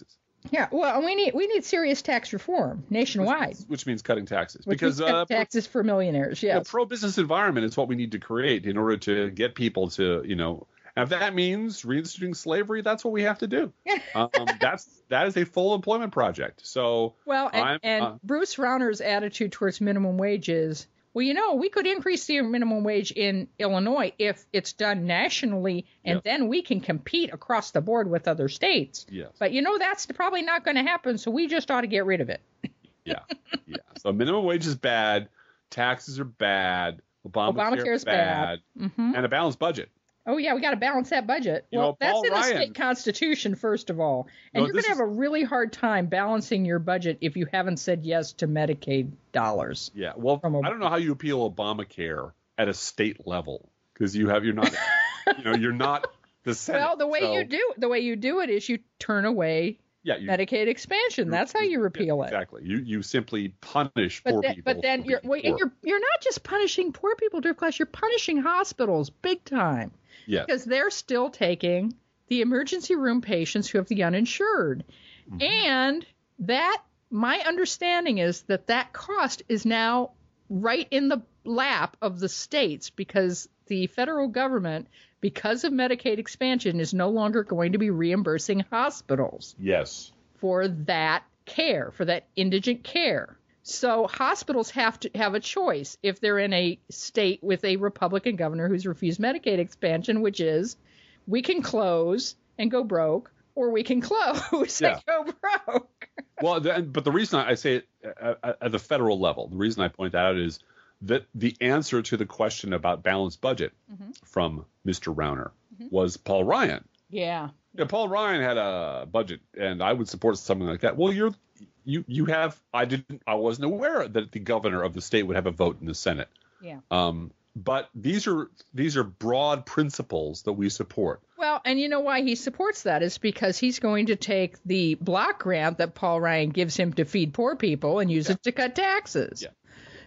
Yeah, well, we need we need serious tax reform nationwide,
which means, which means cutting taxes.
Which
because
means
uh,
taxes for millionaires. Yes,
the pro-business environment is what we need to create in order to get people to, you know, if that means reinstituting slavery, that's what we have to do. um, that's that is a full employment project. So
well, and,
I'm,
and
uh,
Bruce Rauner's attitude towards minimum wage is, well, you know, we could increase the minimum wage in Illinois if it's done nationally, and
yes.
then we can compete across the board with other states.
Yes.
But, you know, that's probably not going to happen, so we just ought to get rid of it.
yeah, yeah. So minimum wage is bad, taxes are bad, Obamacare,
Obamacare is bad,
bad.
Mm-hmm.
and a balanced budget.
Oh, yeah, we got to balance that budget.
You
well,
know,
that's
Paul
in the
Ryan,
state constitution, first of all. And
no,
you're going to
is,
have a really hard time balancing your budget if you haven't said yes to Medicaid dollars.
Yeah, well,
from
I don't know how you appeal Obamacare at a state level because you have you're not, you know, you're not the Senate.
Well, the way
so,
you do the way you do it is you turn away
yeah, you,
Medicaid expansion. That's how you repeal
yeah,
it.
Exactly. You you simply punish
But
poor
then,
people.
but then
for
you're
being
well,
poor.
and you're you're not just punishing poor people, Dirk Class. You're punishing hospitals big time.
Yes.
Because they're still taking the emergency room patients who have the uninsured. Mm-hmm. And that, my understanding is that that cost is now right in the lap of the states because the federal government, because of Medicaid expansion, is no longer going to be reimbursing hospitals.
Yes.
For that care, for that indigent care. So hospitals have to have a choice if they're in a state with a Republican governor who's refused Medicaid expansion, which is we can close and go broke, or we can close
yeah.
and go broke.
Well, the, but the reason I say it at, at the federal level, the reason I point that out is that the answer to the question about balanced budget mm-hmm. from Mister Rauner mm-hmm. was Paul Ryan.
Yeah.
Yeah, Paul Ryan had a budget, and I would support something like that. Well, you're you you have I didn't I wasn't aware that the governor of the state would have a vote in the Senate.
Yeah.
Um, but these are these are broad principles that we support.
Well, and you know why he supports that is because he's going to take the block grant that Paul Ryan gives him to feed poor people and use yeah. it to cut taxes.
Yeah.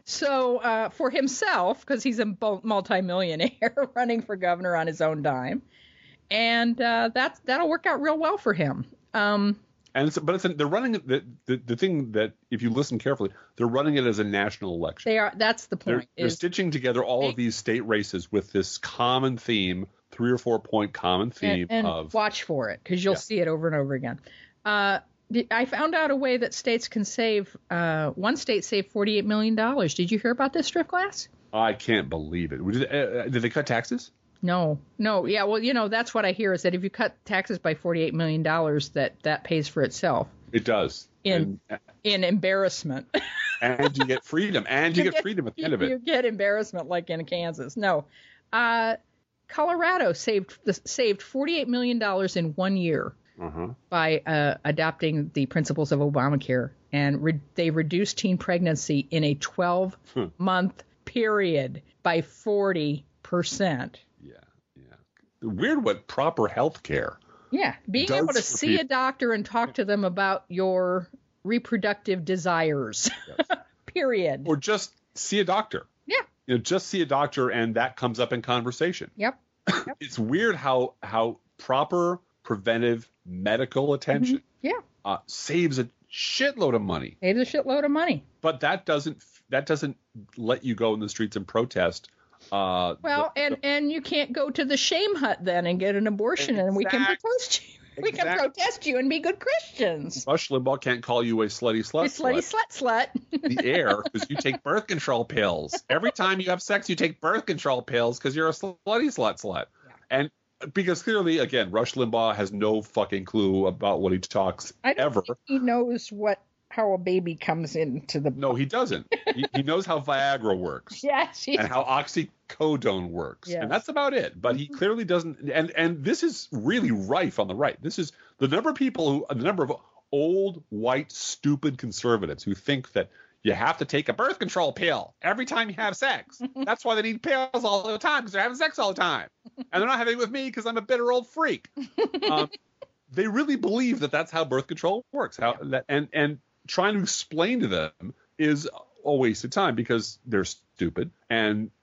So uh, for himself, because he's a multimillionaire running for governor on his own dime. And uh, that's that'll work out real well for him. Um,
and it's, but it's a, they're running it. The, the the thing that if you listen carefully, they're running it as a national election.
They are. That's the point.
They're,
is,
they're stitching together all they, of these state races with this common theme, three or four point common theme
and, and
of
watch for it because you'll yeah. see it over and over again. Uh, I found out a way that states can save. Uh, one state saved forty-eight million dollars. Did you hear about this, Strip Glass?
I can't believe it. Did, uh, did they cut taxes?
No, no. Yeah, well, you know, that's what I hear is that if you cut taxes by forty-eight million dollars, that that pays for itself.
It does.
In and, in embarrassment.
And you get freedom. And you, you get, get freedom at the end of it.
You get embarrassment like in Kansas. No. Uh, Colorado saved saved forty-eight million dollars in one year uh-huh. by uh, adopting the principles of Obamacare. And re- they reduced teen pregnancy in a twelve-month hmm. period by forty percent.
Yeah, yeah. Weird what proper health care.
Yeah, being able to see people. a doctor and talk to them about your reproductive desires. Yes. Period.
Or just see a doctor.
Yeah.
You know, just see a doctor and that comes up in conversation.
Yep. yep.
It's weird how how proper preventive medical attention
mm-hmm. yeah.
uh, saves a shitload of money.
Saves a shitload of money.
But that doesn't that doesn't let you go in the streets and protest. Uh,
well, the, and, the, and you can't go to the shame hut then and get an abortion, exact, and we can protest you. We exact, can protest you and be good Christians.
Rush Limbaugh can't call you a slutty slut.
A slutty slut slut.
The air, because you take birth control pills. Every time you have sex, you take birth control pills because you're a slutty slut slut. Yeah. And because clearly, again, Rush Limbaugh has no fucking clue about what he talks
I don't
ever.
Think he knows what. How a baby comes into the
no he doesn't he, he knows how Viagra works
yes
and how oxycodone works yes. and that's about it but he clearly doesn't and and this is really rife on the right. This is the number of people who the number of old white stupid conservatives who think that you have to take a birth control pill every time you have sex. That's why they need pills all the time because they're having sex all the time and they're not having it with me because I'm a bitter old freak. um, they really believe that that's how birth control works how that and and trying to explain to them is a waste of time because they're stupid and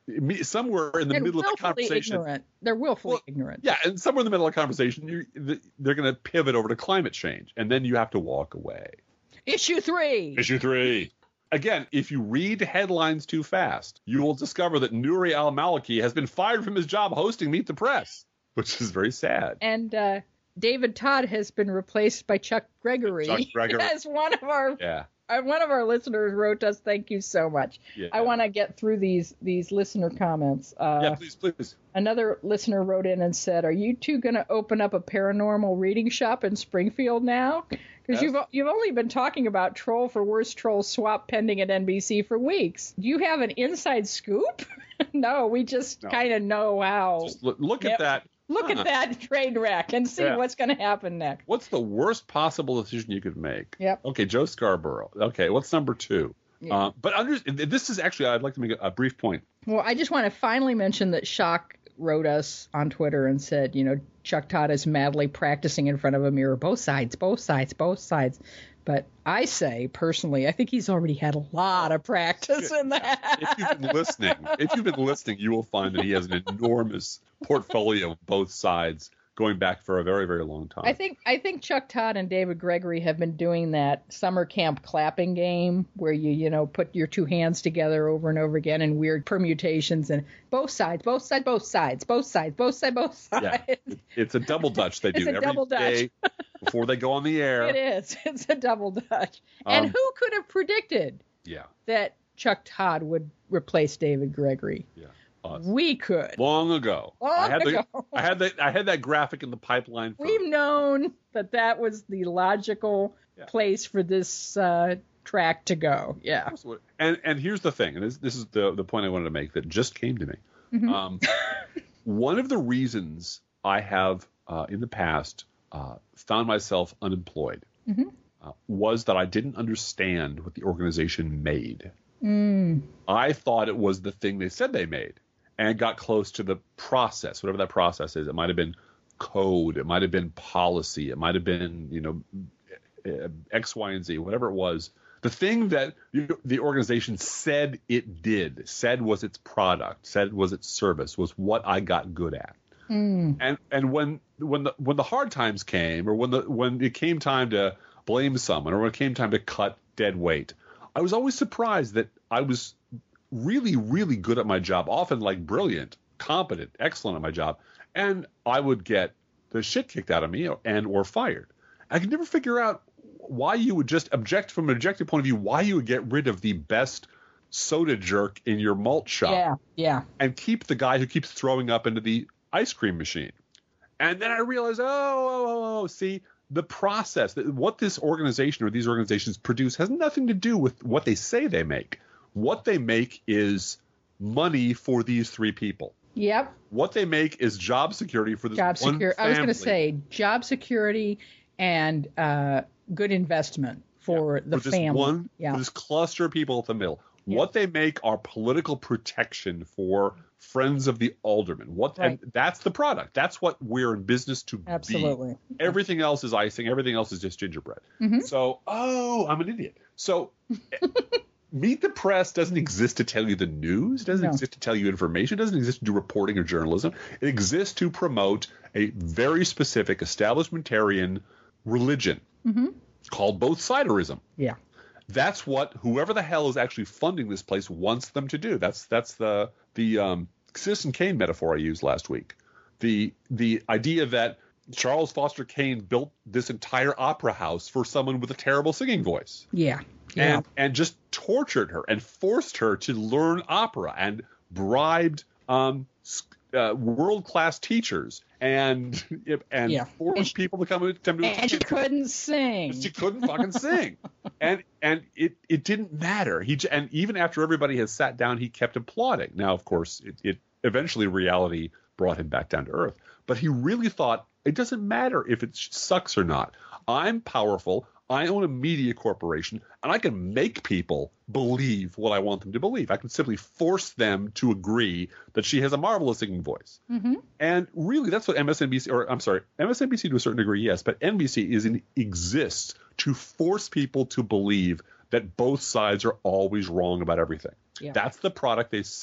me- somewhere in the
and
middle of the
willfully
conversation.
ignorant. They're willfully
Well,
ignorant.
Yeah, and somewhere in the middle of the conversation, you, th- they're going to pivot over to climate change, and then you have to walk away.
Issue three.
Issue three. Again, if you read headlines too fast, you will discover that Nouri al-Maliki has been fired from his job hosting Meet the Press, which is very sad.
And uh, David Todd has been replaced by Chuck Gregory.
Chuck Gregory.
As one of our
Yeah.
uh, one of our listeners wrote us, thank you so much.
Yeah.
I want to get through these these listener comments. Uh,
Yeah, please, please.
Another listener wrote in and said, "Are you two going to open up a paranormal reading shop in Springfield now? Because
Yes.
you've you've only been talking about troll for worst troll swap pending at N B C for weeks. Do you have an inside scoop?" No, we just
No.
kind of know how.
Just look, look
Yep.
at that.
Look
Huh.
at that train wreck and see
Yeah.
what's going to happen next.
What's the worst possible decision you could make?
Yep.
Okay, Joe Scarborough. Okay, what's number two?
Yeah.
Uh, but under, this is actually, I'd like to make a, a brief point.
Well, I just want to finally mention that Shock wrote us on Twitter and said, you know, Chuck Todd is madly practicing in front of a mirror. Both sides, both sides, both sides. But I say, personally, I think he's already had a lot of practice in that.
If you've been listening, if you've been listening, you will find that he has an enormous portfolio of both sides going back for a very, very long time.
I think I think Chuck Todd and David Gregory have been doing that summer camp clapping game where you, you know, put your two hands together over and over again in weird permutations and both sides, both sides, both sides, both sides, both sides, both sides.
Yeah, it's a double dutch they do
It's a
every
double dutch.
day before they go on the air.
It is. It's a double dutch. And
Um,
who could have predicted
Yeah,
that Chuck Todd would replace David Gregory?
yeah. Us.
We could.
Long ago.
Long
I had
ago.
The, I had that. I had that graphic in the pipeline. For,
We've known that that was the logical
Yeah.
place for this uh, track to go. Yeah.
And and here's the thing, and this, this is the the point I wanted to make that just came to me.
Mm-hmm.
Um, one of the reasons I have uh, in the past uh, found myself unemployed
Mhm.
uh, was that I didn't understand what the organization made.
Mm.
I thought it was the thing they said they made, and got close to the process, whatever that process is. It might have been code, it might have been policy, it might have been, you know, uh, X, Y, and Z, whatever it was. The thing that the organization said it did, said was its product, said was its service, was what I got good at.
Mm.
And and when when the when the hard times came, or when the when it came time to blame someone, or when it came time to cut dead weight, I was always surprised that I was really, really good at my job, often like brilliant, competent, excellent at my job, and I would get the shit kicked out of me and or fired. I could never figure out why you would just object from an objective point of view, why you would get rid of the best soda jerk in your malt shop
Yeah. Yeah.
and keep the guy who keeps throwing up into the ice cream machine. And then I realized, oh, oh, oh, oh see, the process, that what this organization or these organizations produce has nothing to do with what they say they make. What they make is money for these three people.
Yep.
What they make is job security for this
Job
one
security. I was going to
family.
say job security and uh, good investment for the
for this
family.
one,
yeah.
for this cluster of people at the mill.
Yeah.
What they make are political protection for friends of the alderman. What
Right.
and that's the product. That's what we're in business to be.
Absolutely.
Everything else is icing. Everything else is just gingerbread.
Mhm.
So, oh, I'm an idiot. So, Meet the Press doesn't exist to tell you the news. It doesn't
No.
exist to tell you information. It doesn't exist to do reporting or journalism. It exists to promote a very specific establishmentarian religion
Mhm.
called both siderism.
Yeah.
That's what whoever the hell is actually funding this place wants them to do. That's that's the the um, Citizen Kane metaphor I used last week. The the idea that Charles Foster Kane built this entire opera house for someone with a terrible singing voice,
Yeah. Yeah.
and and just tortured her and forced her to learn opera and bribed um, uh, world class teachers and and
Yeah.
forced
And she-
people to come to come to
and she couldn't sing.
she couldn't fucking sing, and and it it didn't matter. He j- and even after everybody has sat down, he kept applauding. Now, of course, it, it eventually reality brought him back down to earth. But he really thought it doesn't matter if it sucks or not. I'm powerful. I own a media corporation, and I can make people believe what I want them to believe. I can simply force them to agree that she has a marvelous singing voice.
Mm-hmm.
And really, that's what M S N B C, or I'm sorry, M S N B C to a certain degree, yes, but N B C is in, exists to force people to believe that both sides are always wrong about everything.
Yeah.
That's the product they sell.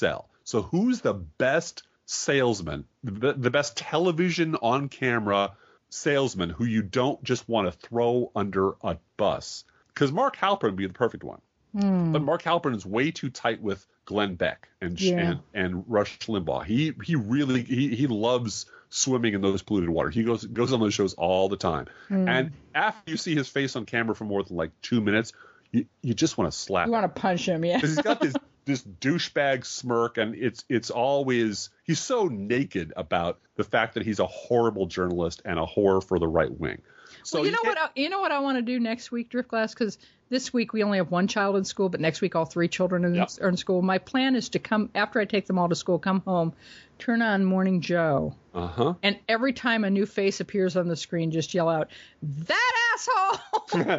So who's the best salesman, the, the best television on camera salesman who you don't just want to throw under a bus? Because Mark Halperin would be the perfect one.
Mm.
But Mark Halperin is way too tight with Glenn Beck and
Yeah.
and, and Rush Limbaugh. He he really he, he loves swimming in those polluted waters. He goes goes on those shows all the time.
Mm.
And after you see his face on camera for more than like two minutes, you, you just want to slap
You
him.
want to punch him, yeah.
Because he's got this this douchebag smirk, and it's it's always he's so naked about the fact that he's a horrible journalist and a whore for the right wing. So
well, you know
can't-
what? I, you know what I want to do next week, Driftglass, because this week we only have one child in school, but next week all three children in,
Yep.
are in school. My plan is to come after I take them all to school, come home, turn on Morning Joe,
Uh-huh.
and every time a new face appears on the screen, just yell out, "That asshole!"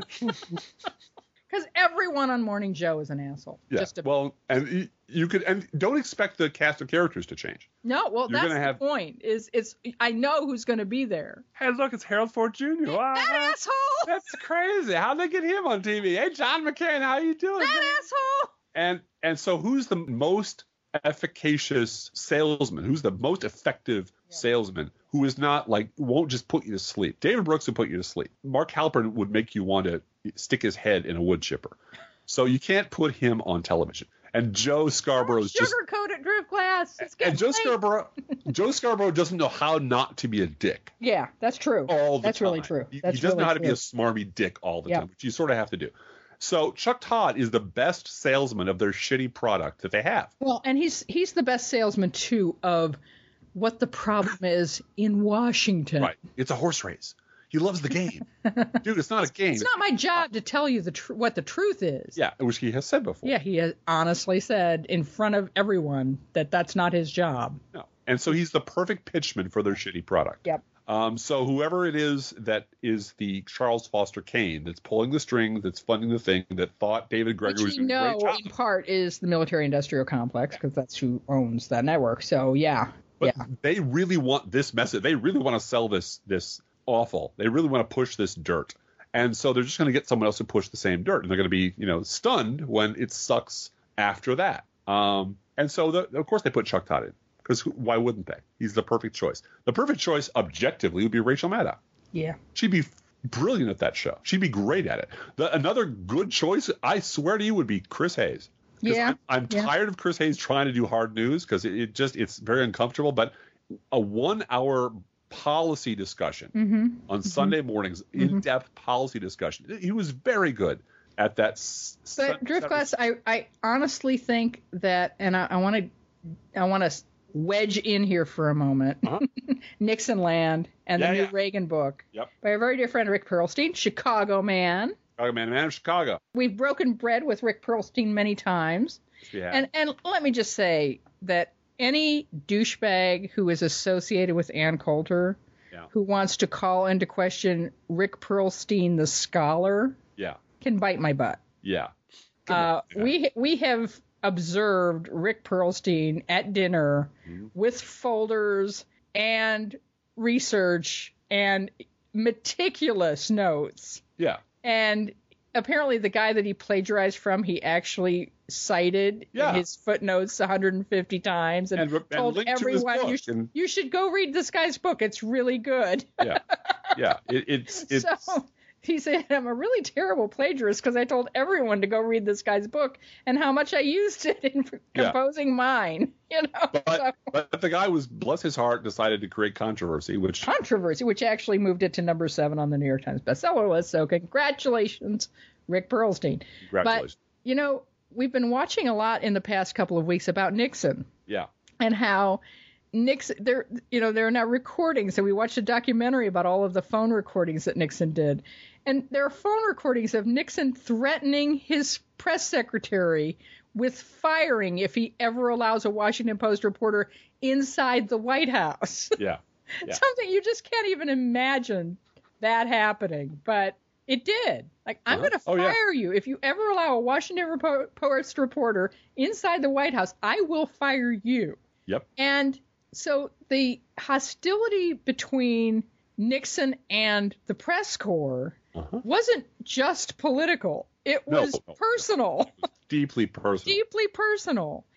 Because everyone on Morning Joe is an asshole.
Yeah.
Just a,
Well, and y- you could and don't expect the cast of characters to change.
no, well,
you're
that's
gonna
the
have-
point. Is it's I know who's going to be there.
Hey, look, it's Harold Ford Junior Wow,
That asshole!
that's crazy. How'd they get him on T V? Hey, John McCain, how you doing? man?
That asshole!
And and so who's the most efficacious salesman? Who's the most effective salesman who is not like won't just put you to sleep? David Brooks would put you to sleep. Mark Halperin would make you want to stick his head in a wood chipper. So you can't put him on television. And Joe Scarborough is just
Sugarcoat it, Driftglass. It's getting
and Joe
late.
Scarborough Joe Scarborough doesn't know how not to be a dick.
Yeah, that's true.
all the
That's
time.
really true.
He,
That's
he doesn't
really
know how to be
true.
a smarmy dick all the
Yep.
time, which you sort of have to do. So Chuck Todd is the best salesman of their shitty product that they have.
Well, and he's he's the best salesman too of what the problem is in Washington.
Right. It's a horse race. He loves the game. Dude, it's not a game.
It's not my job to tell you the tr- what the truth is.
Yeah, which he has said before.
Yeah, he has honestly said in front of everyone that that's not his job.
No. And so he's the perfect pitchman for their shitty product.
Yep.
Um, so whoever it is that is the Charles Foster Kane that's pulling the strings, that's funding the thing, that thought David Gregory was
Which you
doing a
know
great job.
in part is the military-industrial complex because that's who owns that network. So yeah,
But
yeah.
they really want this message. They really want to sell this this awful. They really want to push this dirt. And so they're just going to get someone else to push the same dirt. And they're going to be, you know, stunned when it sucks after that. Um, and so, the, of course, they put Chuck Todd in. Because why wouldn't they? He's the perfect choice. The perfect choice, objectively, would be Rachel Maddow.
Yeah.
She'd be brilliant at that show. She'd be great at it. The, another good choice, I swear to you, would be Chris Hayes. 'Cause
Yeah,
I'm, I'm
yeah.
tired of Chris Hayes trying to do hard news because it, it just it's very uncomfortable. But a one-hour policy discussion
Mm-hmm.
on Sunday mornings, in-depth policy discussion. He was very good at that. s-
But
se-
Driftglass, I, I honestly think that, and I want to, I want to wedge in here for a moment.
Uh-huh.
Nixon Land and
Yeah,
the new
yeah.
Reagan book
Yep.
by our very dear friend Rick Perlstein, Chicago man.
Chicago man, man of Chicago.
We've broken bread with Rick Perlstein many times,
Yeah.
and and let me just say that any douchebag who is associated with Ann Coulter,
Yeah.
who wants to call into question Rick Perlstein, the scholar,
yeah.
can bite my butt.
Yeah.
Uh,
Yeah.
we we have observed Rick Perlstein at dinner
Mhm.
with folders and research and meticulous notes.
Yeah.
And apparently the guy that he plagiarized from, he actually cited
Yeah.
in his footnotes one hundred fifty times and,
And re- and
told
linked to his
everyone,
book
you, should,
and-
you should go read this guy's book. It's really good.
Yeah. Yeah. It, it's it's
So he said, I'm a really terrible plagiarist because I told everyone to go read this guy's book and how much I used it in
Yeah.
composing mine. You know,
but,
so,
but the guy was, bless his heart, decided to create controversy, which
controversy, which actually moved it to number seven on the New York Times bestseller list. So congratulations, Rick Perlstein.
congratulations.
But, you know, we've been watching a lot in the past couple of weeks about Nixon
Yeah.
and how Nixon, there, you know, there are now recordings. So we watched a documentary about all of the phone recordings that Nixon did. And there are phone recordings of Nixon threatening his press secretary with firing if he ever allows a Washington Post reporter inside the White House.
Yeah. Yeah.
Something you just can't even imagine that happening. But it did. Like, I'm
Uh-huh.
going to
Oh, yeah.
fire you. If you ever allow a Washington Repo- Post reporter inside the White House, I will fire you.
Yep.
And so the hostility between Nixon and the press corps
Uh-huh.
wasn't just political. It
No,
was
no, no.
personal,
Deeply personal.
deeply personal.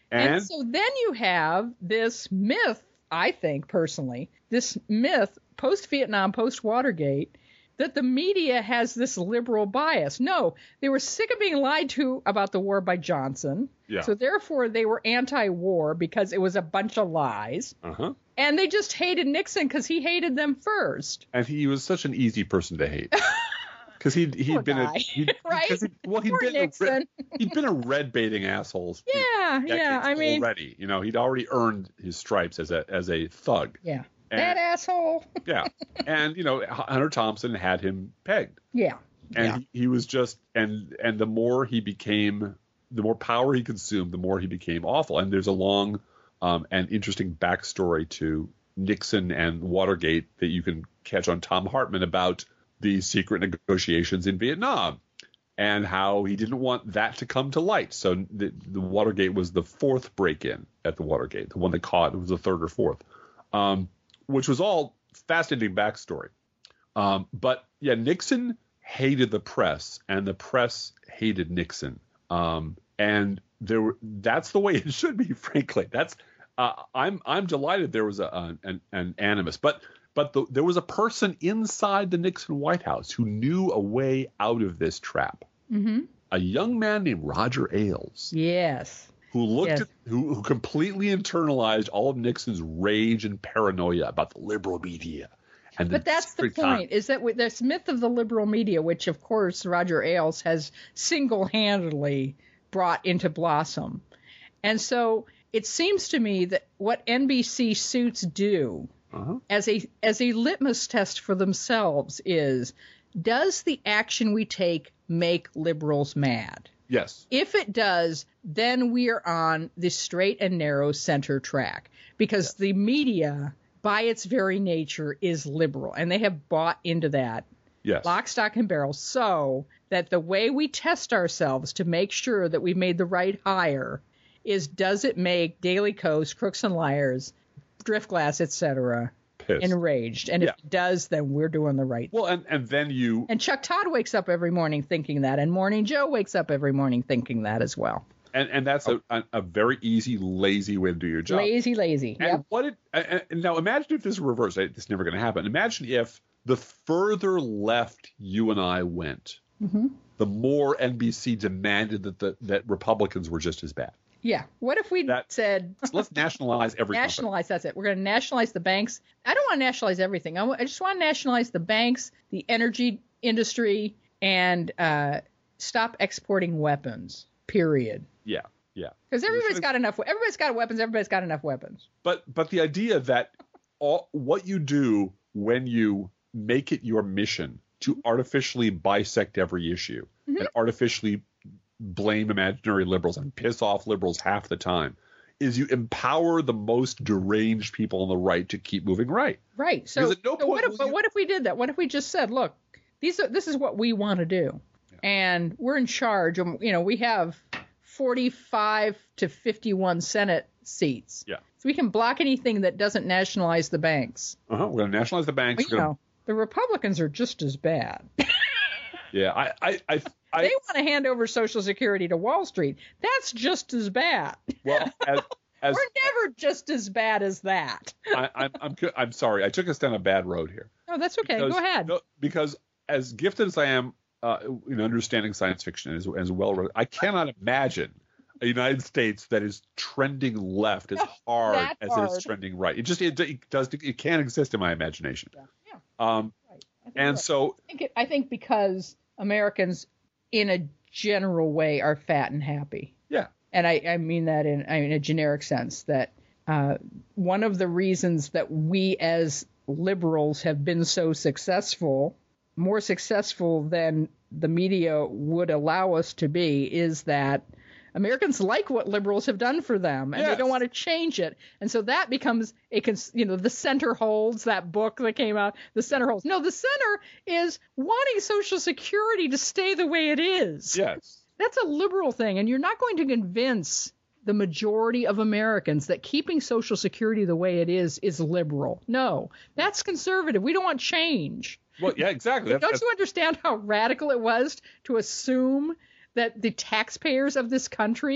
And,
and so then you have this myth, I think personally, this myth post-Vietnam, post-Watergate, that the media has this liberal bias. No, they were sick of being lied to about the war by Johnson.
Yeah.
So therefore they were anti-war because it was a bunch of lies.
Uh-huh.
And they just hated Nixon because he hated them first.
And he was such an easy person to hate. Because he'd, he'd
Poor
been
guy.
a he'd,
Right?
he, well, he'd
Poor
been
Nixon.
a red, he'd been a red baiting asshole.
Yeah, yeah. I mean,
already, you know, he'd already earned his stripes as a as a thug.
yeah,
And-
that asshole.
Yeah, and you know, Hunter Thompson had him pegged,
Yeah,
and
yeah.
he, he was just and and the more he became, the more power he consumed, the more he became awful. And there's a long um, and interesting backstory to Nixon and Watergate that you can catch on Tom Hartman about the secret negotiations in Vietnam and how he didn't want that to come to light. So the, the Watergate was the fourth break-in at the Watergate. The one that caught, it was the third or fourth, um, which was all fascinating backstory. Um, but yeah, Nixon hated the press and the press hated Nixon. Um, and there were, that's the way it should be, frankly. That's uh, I'm I'm delighted there was a, an, an animus, but but the, there was a person inside the Nixon White House who knew a way out of this trap.
Mm-hmm.
A young man named Roger Ailes,
Yes.
who looked
Yes.
at who, who completely internalized all of Nixon's rage and paranoia about the liberal media. And
But that's the
secret con-
point, is that with this myth of the liberal media, which, of course, Roger Ailes has single-handedly brought into blossom. And so it seems to me that what N B C suits do
Uh-huh.
as a as a litmus test for themselves is, does the action we take make liberals mad?
Yes.
If it does, then we are on the straight and narrow center track, because the media, by its very nature, is liberal, and they have bought into that
Yes.
lock, stock, and barrel, so that the way we test ourselves to make sure that we've made the right hire is, does it make Daily Kos, Crooks and Liars, Driftglass, et cetera,
Pissed.
enraged? And
Yeah.
if it does, then we're doing the right thing.
Well, and, and then you
And Chuck Todd wakes up every morning thinking that, and Morning Joe wakes up every morning thinking that as well.
and, and that's a, a, a very easy, lazy way to do your job.
Lazy, lazy.
And
Yep.
what it and, and now imagine if this were reversed. It's this is never going to happen. Imagine if the further left you and I went,
Mm-hmm.
the more N B C demanded that the, that Republicans were just as bad.
Yeah. What if we
That-
said
So let's nationalize every company.
nationalize? That's it. We're going to nationalize the banks. I don't want to nationalize everything. I, w- I just want to nationalize the banks, the energy industry, and uh, stop exporting weapons. Period.
Yeah, yeah.
Because everybody's
should've-
got enough. Everybody's got weapons. Everybody's got enough weapons.
But but the idea that all what you do when you make it your mission to artificially bisect every issue
Mhm.
and artificially blame imaginary liberals and piss off liberals half the time is you empower the most deranged people on the right to keep moving right.
Right. So,
Because at no
so
point
what if,
will
but
you-
what if we did that? What if we just said, look, these are, this is what we want to do, and we're in charge. And, you know, we have forty-five to fifty-one Senate seats.
Yeah.
So we can block anything that doesn't nationalize the banks.
Uh-huh. We're going to nationalize the banks.
But, you
We're gonna,
know, the Republicans are just as bad.
yeah, I, I, I, I
They want to hand over Social Security to Wall Street. That's just as bad.
well, as, as
We're never just as bad as that.
I, I'm, I'm, I'm sorry, I took us down a bad road here.
No, that's okay.
Because-
Go ahead.
no, because as gifted as I am uh, in understanding science fiction as, as well, read, I cannot imagine a United States that is trending left as hard
that
as it
hard.
is trending right. It just it, it does it can't exist in my imagination.
Yeah. Yeah.
Um,
Right. I think
and
you're right.
so
I think, it, I think because Americans, in a general way, are fat and happy.
yeah,
And I, I mean that in, in a generic sense, that uh, one of the reasons that we as liberals have been so successful, more successful than the media would allow us to be, is that Americans like what liberals have done for them, and
Yes.
they don't want to change it. And so that becomes a, cons- you know, the center holds, that book that came out, the center holds. No, the center is wanting Social Security to stay the way it is.
yes,
That's a liberal thing, and you're not going to convince the majority of Americans that keeping Social Security the way it is is liberal. No, that's conservative. We don't want change.
well, yeah, exactly. That's,
Don't
that's,
you understand how radical it was to assume that the taxpayers of this country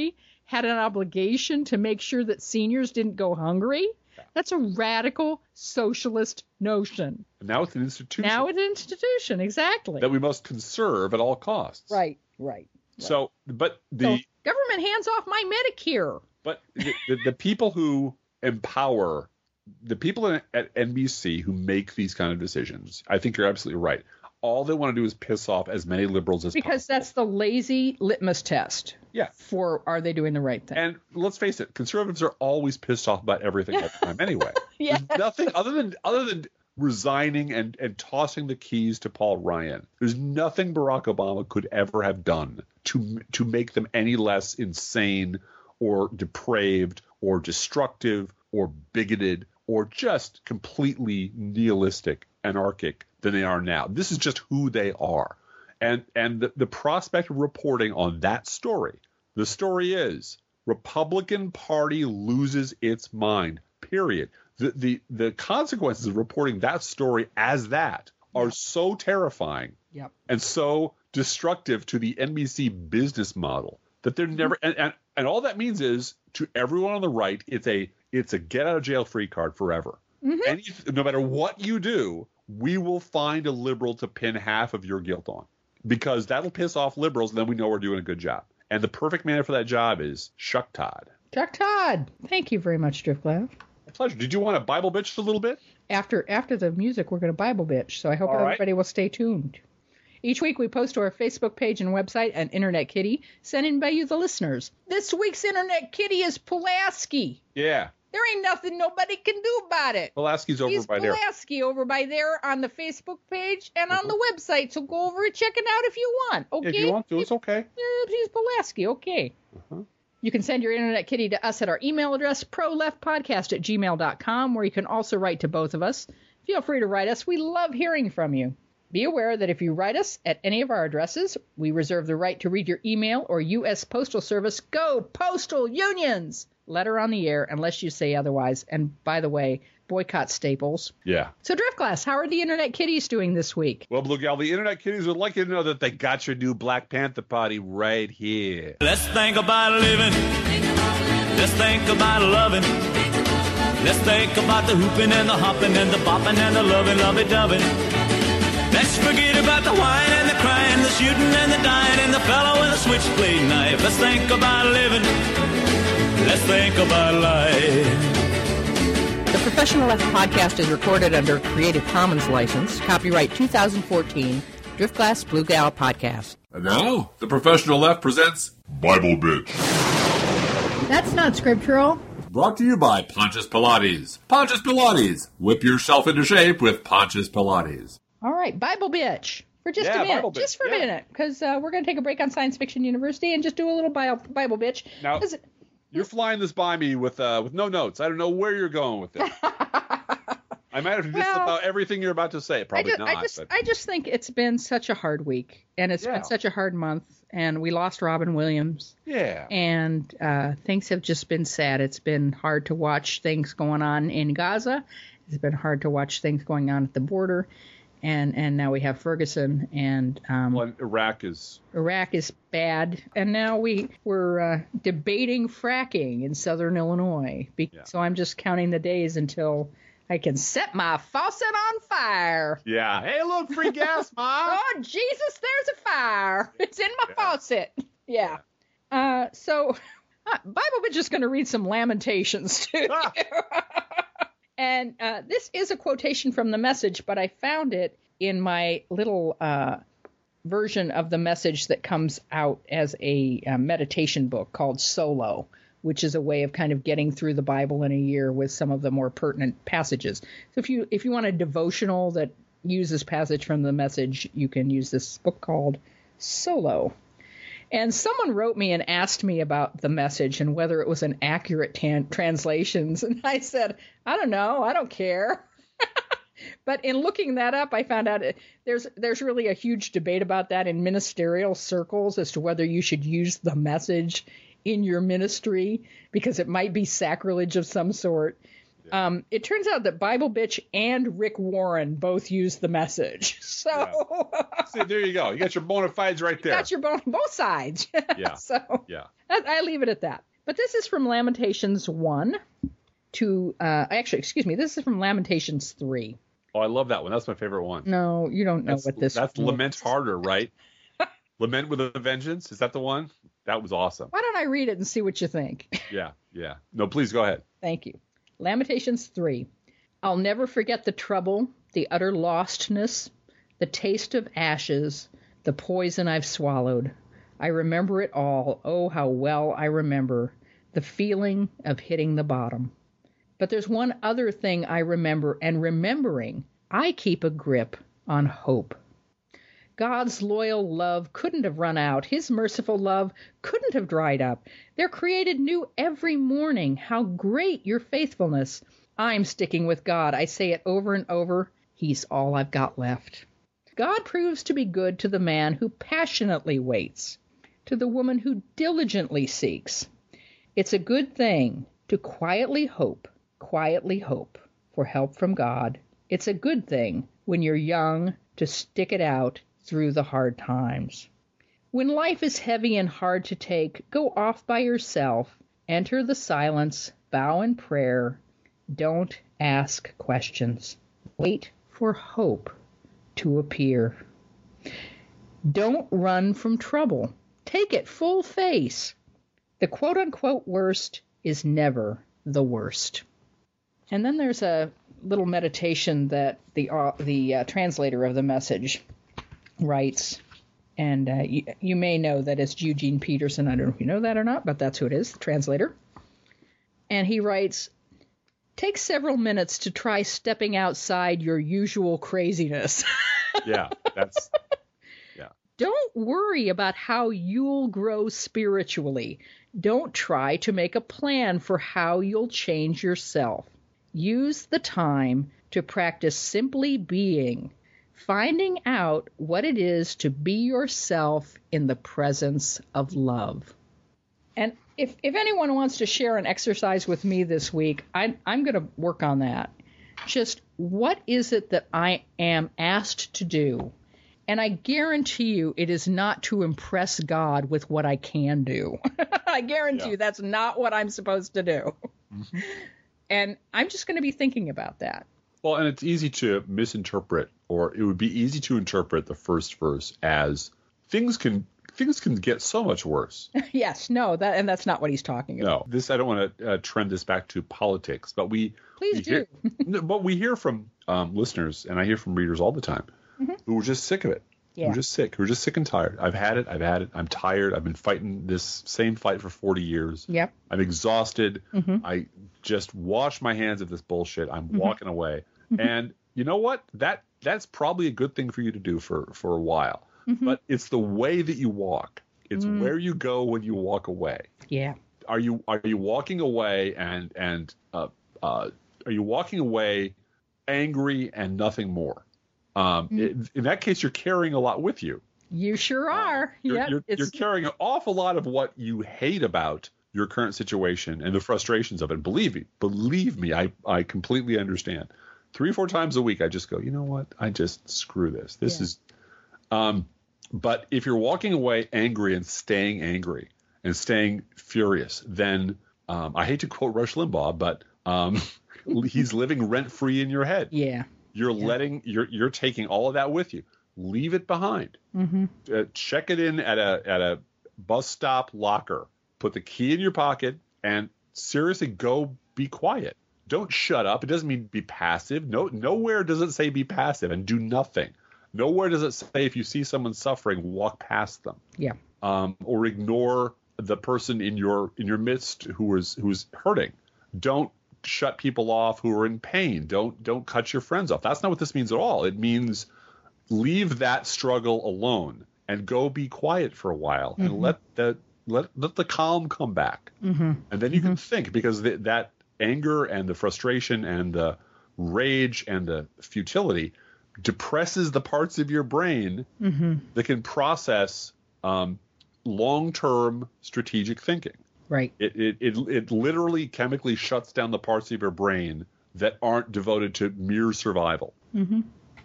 had an obligation to make sure that seniors didn't go hungry. That's a radical socialist notion.
Now it's an institution.
Now it's an institution, exactly.
That we must conserve at all costs.
Right, right. right.
So, but the...
So government hands off my Medicare.
But the, the, the people who empower, the people in, at N B C who make these kind of decisions, I think you're absolutely right. All they want to do is piss off as many liberals as
because
possible.
Because that's the lazy litmus test.
Yeah.
For are they doing the right thing?
And let's face it, conservatives are always pissed off about everything all the time anyway.
Yeah.
There's nothing other than other than resigning and, and tossing the keys to Paul Ryan. There's nothing Barack Obama could ever have done to to make them any less insane or depraved or destructive or bigoted or just completely nihilistic, anarchic than they are now. This is just who they are. And and the, the prospect of reporting on that story, the story is Republican Party loses its mind, period. The, the, the consequences of reporting that story as that are yep. so terrifying
yep.
and so destructive to the N B C business model that they're never and, and, and all that means is to everyone on the right, it's a it's a get out of jail free card forever.
Mm-hmm.
Any, no matter what you do, we will find a liberal to pin half of your guilt on because that'll piss off liberals. And then we know we're doing a good job. And the perfect man for that job is Chuck Todd.
Chuck Todd. Thank you very much, Driftglass.
My pleasure. Did you want to Bible bitch a little bit?
After after the music, we're going to Bible bitch. So I hope
All
everybody
right.
will stay tuned. Each week we post to our Facebook page and website an Internet Kitty sent in by you, the listeners. This week's Internet Kitty is Pulaski.
Yeah.
There ain't nothing nobody can do about it.
Pulaski's over
He's
by there.
Pulaski over by there on the Facebook page and
uh-huh.
on the website. So go over and check it out if you want. Okay.
If you want to, it's okay.
Yeah, he's Pulaski. Okay.
Uh-huh.
You can send your Internet Kitty to us at our email address, proleftpodcast at gmail dot com, where you can also write to both of us. Feel free to write us. We love hearing from you. Be aware that if you write us at any of our addresses, we reserve the right to read your email or U S Postal Service. Go Postal Unions! Letter on the air unless you say otherwise. And by the way, boycott Staples.
Yeah.
So Driftglass, how are the Internet Kitties doing this week?
Well, Blue Gal, the Internet Kitties would like you to know that they got your new Black Panther party right here.
Let's think about living. Let's think about loving. Let's think about the hooping and the hopping and the bopping and the loving, lovey-dovey. Let's forget about the wine and the crying, the shooting and the dying, and the fellow with a switchblade knife. Let's think about living. Let's think about life.
The Professional Left podcast is recorded under Creative Commons license. Copyright two thousand fourteen. Driftglass Blue Gal Podcast.
And now, The Professional Left presents Bible Bitch.
That's not scriptural.
Brought to you by Pontius Pilates. Pontius Pilates. Whip yourself into shape with Pontius Pilates.
All right, Bible Bitch. For just
Yeah,
a minute.
Bible bitch,
Just for
yeah.
a minute. Because uh, we're going to take a break on Science Fiction University and just do a little Bi- Bible Bitch.
Now,
'Cause-
you're flying this by me with uh, with no notes. I don't know where you're going with it. I might have missed
Well,
about everything you're about to say.
I
Probably
just,
not.
I just,
but...
I just think it's been such a hard week, and it's
Yeah.
been such a hard month, and we lost Robin Williams,
yeah.
and uh, things have just been sad. It's been hard to watch things going on in Gaza. It's been hard to watch things going on at the border, and and now we have Ferguson, and um,
Well, Iraq is.
Iraq is bad, and now we we're uh, debating fracking in Southern Illinois. Be-
Yeah.
So I'm just counting the days until I can set my faucet on fire.
Yeah. Hey, look, free gas, Mom.
Oh, Jesus, there's a fire. It's in my
Yeah.
faucet. Yeah. Uh, so, uh, Bible Bitch is going to read some Lamentations to
Ah.
you. And uh, this is a quotation from the Message, but I found it in my little uh, version of the Message that comes out as a, uh meditation book called Solo, which is a way of kind of getting through the Bible in a year with some of the more pertinent passages. So if you if you want a devotional that uses passage from the Message, you can use this book called Solo. And someone wrote me and asked me about the Message and whether it was an accurate tan- translations. And I said, I don't know. I don't care. But in looking that up, I found out it, there's there's really a huge debate about that in ministerial circles as to whether you should use the Message in your ministry because it might be sacrilege of some sort. Yeah. Um, it turns out that Bible Bitch and Rick Warren both use the Message. So
Yeah. See, there you go. You got your bona fides right there.
got your bone both sides.
Yeah.
So
Yeah.
I, I leave it at that. But this is from Lamentations one to, uh, actually, excuse me, this is from Lamentations three.
Oh, I love that one. That's my favorite one.
No, you don't know
that's,
what this
That's
means.
Lament Harder, right? Lament with a Vengeance. Is that the one? That was awesome.
Why don't I read it and see what you think?
Yeah, yeah. No, please go ahead.
Thank you. Lamentations three. I'll never forget the trouble, the utter lostness, the taste of ashes, the poison I've swallowed. I remember it all. Oh, how well I remember the feeling of hitting the bottom. But there's one other thing I remember, and remembering, I keep a grip on hope. God's loyal love couldn't have run out. His merciful love couldn't have dried up. They're created new every morning. How great your faithfulness. I'm sticking with God. I say it over and over. He's all I've got left. God proves to be good to the man who passionately waits, to the woman who diligently seeks. It's a good thing to quietly hope, quietly hope for help from God. It's a good thing when you're young to stick it out through the hard times. When life is heavy and hard to take, go off by yourself, enter the silence, bow in prayer. Don't ask questions. Wait for hope to appear. Don't run from trouble. Take it full face. The quote-unquote worst is never the worst. And then there's a little meditation that the uh, the uh, translator of the Message writes, and uh, you, you may know that it's Eugene Peterson. I don't know if you know that or not, but that's who it is, the translator. And he writes, take several minutes to try stepping outside your usual craziness.
Yeah, that's... yeah.
Don't worry about how you'll grow spiritually. Don't try to make a plan for how you'll change yourself. Use the time to practice simply being, finding out what it is to be yourself in the presence of love. And if, if anyone wants to share an exercise with me this week, I, I'm going to work on that. Just what is it that I am asked to do? And I guarantee you it is not to impress God with what I can do. I guarantee yeah. you that's not what I'm supposed to do. Mm-hmm. And I'm just going to be thinking about that.
Well, and it's easy to misinterpret, or it would be easy to interpret the first verse as things can things can get so much worse.
Yes, no, that and that's not what he's talking about.
No, this I don't want to uh, trend this back to politics, but we
please
we
do.
Hear, but we hear from um, listeners, and I hear from readers all the time, mm-hmm. who are just sick of it. Yeah. Who are just sick. Who are just sick and tired. I've had it. I've had it. I'm tired. I've been fighting this same fight for forty years.
Yep.
I'm exhausted. Mm-hmm. I just wash my hands of this bullshit. I'm mm-hmm. walking away. Mm-hmm. And you know what? That that's probably a good thing for you to do for, for a while. Mm-hmm. But it's the way that you walk. It's mm. where you go when you walk away.
Yeah.
Are you are you walking away and and uh, uh, are you walking away angry and nothing more? Um, mm. it, in that case, you're carrying a lot with you.
You sure are.
Uh, you're,
yep,
you're, you're carrying an awful lot of what you hate about your current situation and the frustrations of it. Believe me, believe me, I, I completely understand. Three or four times a week, I just go, you know what? I just screw this. This yeah. is. Um, but if you're walking away angry and staying angry and staying furious, then um, I hate to quote Rush Limbaugh, but um, he's living rent free in your head.
Yeah.
You're
yeah.
letting you're you're taking all of that with you. Leave it behind.
Mm-hmm.
Uh, check it in at a at a bus stop locker. Put the key in your pocket and seriously go be quiet. Don't shut up. It doesn't mean be passive. No, nowhere does it say be passive and do nothing. Nowhere does it say if you see someone suffering, walk past them.
Yeah.
Um, or ignore the person in your in your midst who is who's hurting. Don't shut people off who are in pain. Don't don't cut your friends off. That's not what this means at all. It means leave that struggle alone and go be quiet for a while mm-hmm. and let the let let the calm come back.
Mm-hmm.
And then you
mm-hmm.
can think, because the, that anger and the frustration and the rage and the futility depresses the parts of your brain
mm-hmm.
that can process um, long-term strategic thinking.
Right.
It, it it it literally chemically shuts down the parts of your brain that aren't devoted to mere survival.
Mm-hmm.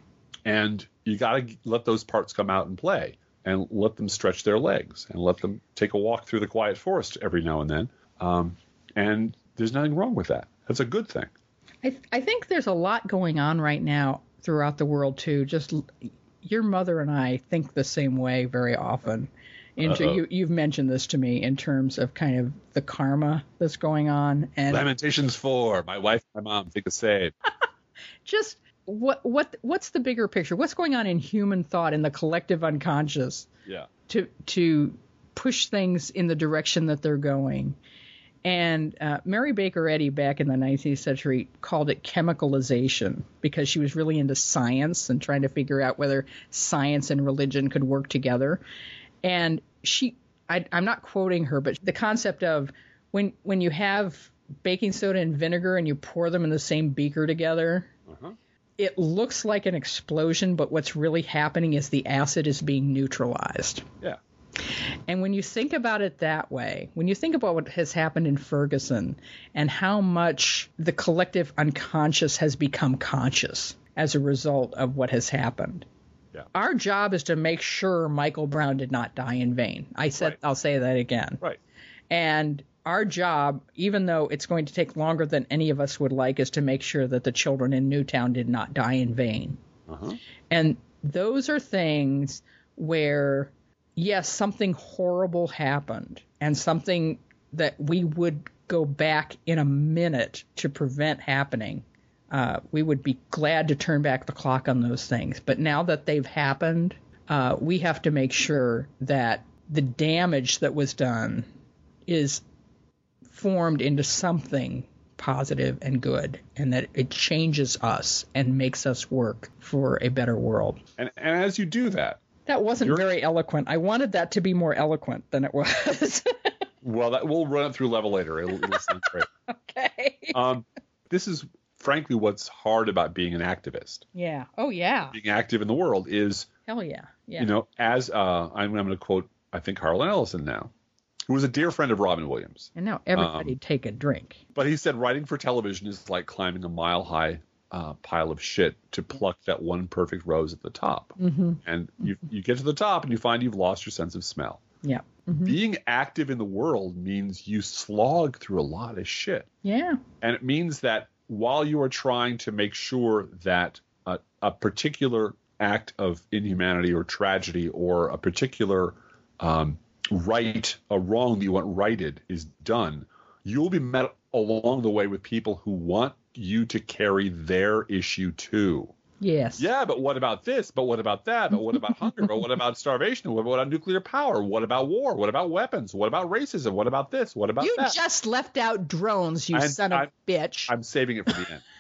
And you got to let those parts come out and play, and let them stretch their legs, and let them take a walk through the quiet forest every now and then. Um, and there's nothing wrong with that. That's a good thing.
I, th- I think there's a lot going on right now throughout the world, too. Just l- your mother and I think the same way very often. Into, you, you've mentioned this to me in terms of kind of the karma that's going on. And
Lamentations four. My wife and my mom think the same.
just what what what's the bigger picture? What's going on in human thought, in the collective unconscious,
Yeah.
to to push things in the direction that they're going? And uh, Mary Baker Eddy back in the nineteenth century called it chemicalization because she was really into science and trying to figure out whether science and religion could work together. And she, I, I'm not quoting her, but the concept of when when you have baking soda and vinegar and you pour them in the same beaker together,
Uh-huh.
it looks like an explosion, but what's really happening is the acid is being neutralized.
Yeah.
And when you think about it that way, when you think about what has happened in Ferguson and how much the collective unconscious has become conscious as a result of what has happened,
Yeah.
our job is to make sure Michael Brown did not die in vain. I said,
Right.
I'll say that again.
Right.
And our job, even though it's going to take longer than any of us would like, is to make sure that the children in Newtown did not die in vain.
Uh-huh.
And those are things where, yes, something horrible happened and something that we would go back in a minute to prevent happening. Uh, we would be glad to turn back the clock on those things. But now that they've happened, uh, we have to make sure that the damage that was done is formed into something positive and good, and that it changes us and makes us work for a better world.
And, and as you do that,
That wasn't
You're-
very eloquent. I wanted that to be more eloquent than it was.
well, that we'll run it through level later. It'll, it'll sound great.
Okay.
Um, this is frankly what's hard about being an activist.
Yeah. Oh, yeah.
Being active in the world is,
Hell yeah. Yeah.
you know, as uh, I'm, I'm going to quote, I think Harlan Ellison now, who was a dear friend of Robin Williams.
And now everybody
Um,
take a drink.
But he said writing for television is like climbing a mile high uh, pile of shit to pluck that one perfect rose at the top.
Mm-hmm.
And you you get to the top and you find you've lost your sense of smell.
Yeah. Mm-hmm.
Being active in the world means you slog through a lot of shit.
Yeah.
And it means that while you are trying to make sure that a, a particular act of inhumanity or tragedy or a particular um, right, a wrong that you want righted is done, you'll be met along the way with people who want you to carry their issue too.
Yes.
Yeah, but what about this? But what about that? But what about hunger? But what about starvation? What about nuclear power? What about war? What about weapons? What about racism? What about this? What about
You
that?
just left out drones, you
I'm-
son of
I'm-
a bitch.
I'm saving it for the end.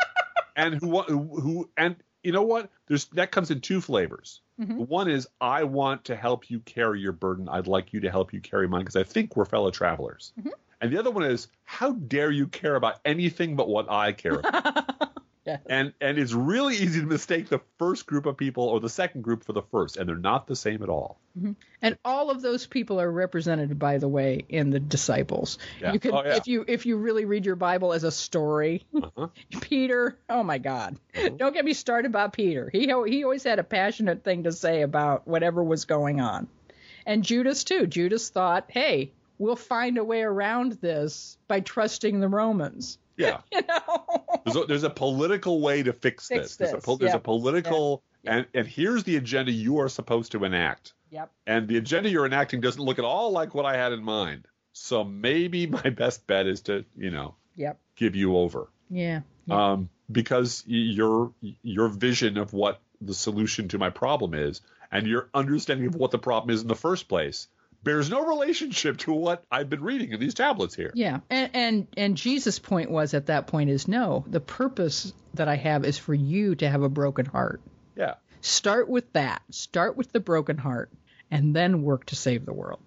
and who, wa- who who and you know what? There's that comes in two flavors.
Mhm.
One is I want to help you carry your burden. I'd like you to help you carry mine because I think we're fellow travelers.
Mhm.
And the other one is how dare you care about anything but what I care about?
Yes.
And and it's really easy to mistake the first group of people or the second group for the first, and they're not the same at all.
And all of those people are represented, by the way, in the disciples.
Yeah.
You could,
Oh, yeah.
if you if you really read your Bible as a story,
Uh-huh.
Peter. Oh my God! Don't get me started about Peter. He he always had a passionate thing to say about whatever was going on, and Judas too. Judas thought, "Hey, we'll find a way around this by trusting the Romans."
Yeah.
You know.
There's a, there's a political way to fix,
Fix
this. There's, a,
this,
po- there's
yeah.
a political,
Yeah.
and and here's the agenda you are supposed to enact.
Yep.
And the agenda you're enacting doesn't look at all like what I had in mind. So maybe my best bet is to, you know,
Yep.
give you over.
Yeah. Yeah.
Um, because y- your your vision of what the solution to my problem is and your understanding of what the problem is in the first place bears no relationship to what I've been reading in these tablets here.
Yeah, and, and and Jesus' point was at that point is no, the purpose that I have is for you to have a broken heart.
Yeah.
Start with that. Start with the broken heart, and then work to save the world.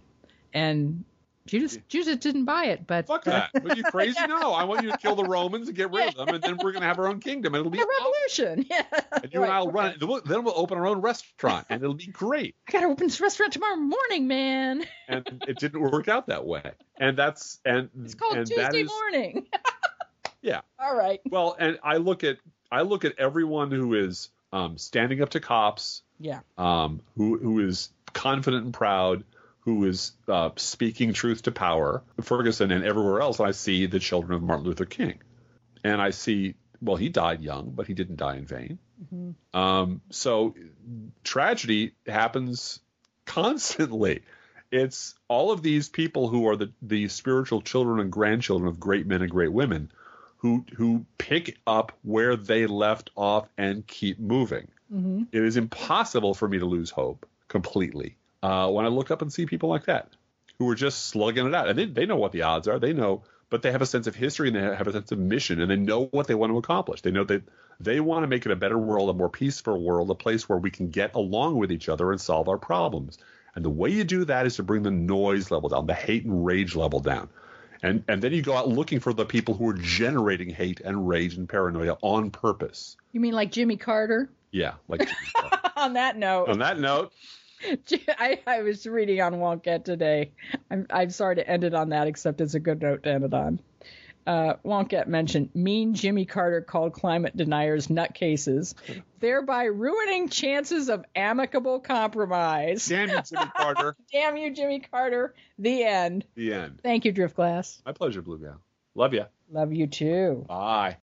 And Judas Judas didn't buy it, but
Fuck that. Are you crazy? No, I want you to kill the Romans and get rid of them, and then we're going to have our own kingdom. And it'll be
a revolution. Yeah,
awesome. And you and I will run it. We'll- Then we'll open our own restaurant, and it'll be great.
I gotta open this restaurant tomorrow morning, man.
And it didn't work out that way. And that's and
It's called
and that
Tuesday
is,
morning.
Yeah.
All right.
Well, and I look at I look at everyone who is um, standing up to cops,
Yeah.
um, who who is confident and proud, who is uh, speaking truth to power, Ferguson and everywhere else, I see the children of Martin Luther King. And I see, well, he died young, but he didn't die in vain. Mm-hmm. Um, so tragedy happens constantly. It's all of these people who are the, the spiritual children and grandchildren of great men and great women who who pick up where they left off and keep moving. Mm-hmm. It is impossible for me to lose hope completely uh, when I look up and see people like that who are just slugging it out. And they, they know what the odds are. They know, but they have a sense of history and they have a sense of mission and they know what they want to accomplish. They know that they want to make it a better world, a more peaceful world, a place where we can get along with each other and solve our problems. And the way you do that is to bring the noise level down, the hate and rage level down. And and then you go out looking for the people who are generating hate and rage and paranoia on purpose.
You mean like Jimmy Carter?
Yeah, like Jimmy Carter.
On that note.
On that note.
I, I was reading on Wonkette today. I'm, I'm sorry to end it on that, except it's a good note to end it on. Uh, Wonkette mentioned mean Jimmy Carter called climate deniers nutcases, thereby ruining chances of amicable compromise.
Damn you, Jimmy Carter.
Damn you, Jimmy Carter. The end.
The end.
Thank you, Driftglass.
My pleasure, Blue Gal. Love you.
Love you, too.
Bye.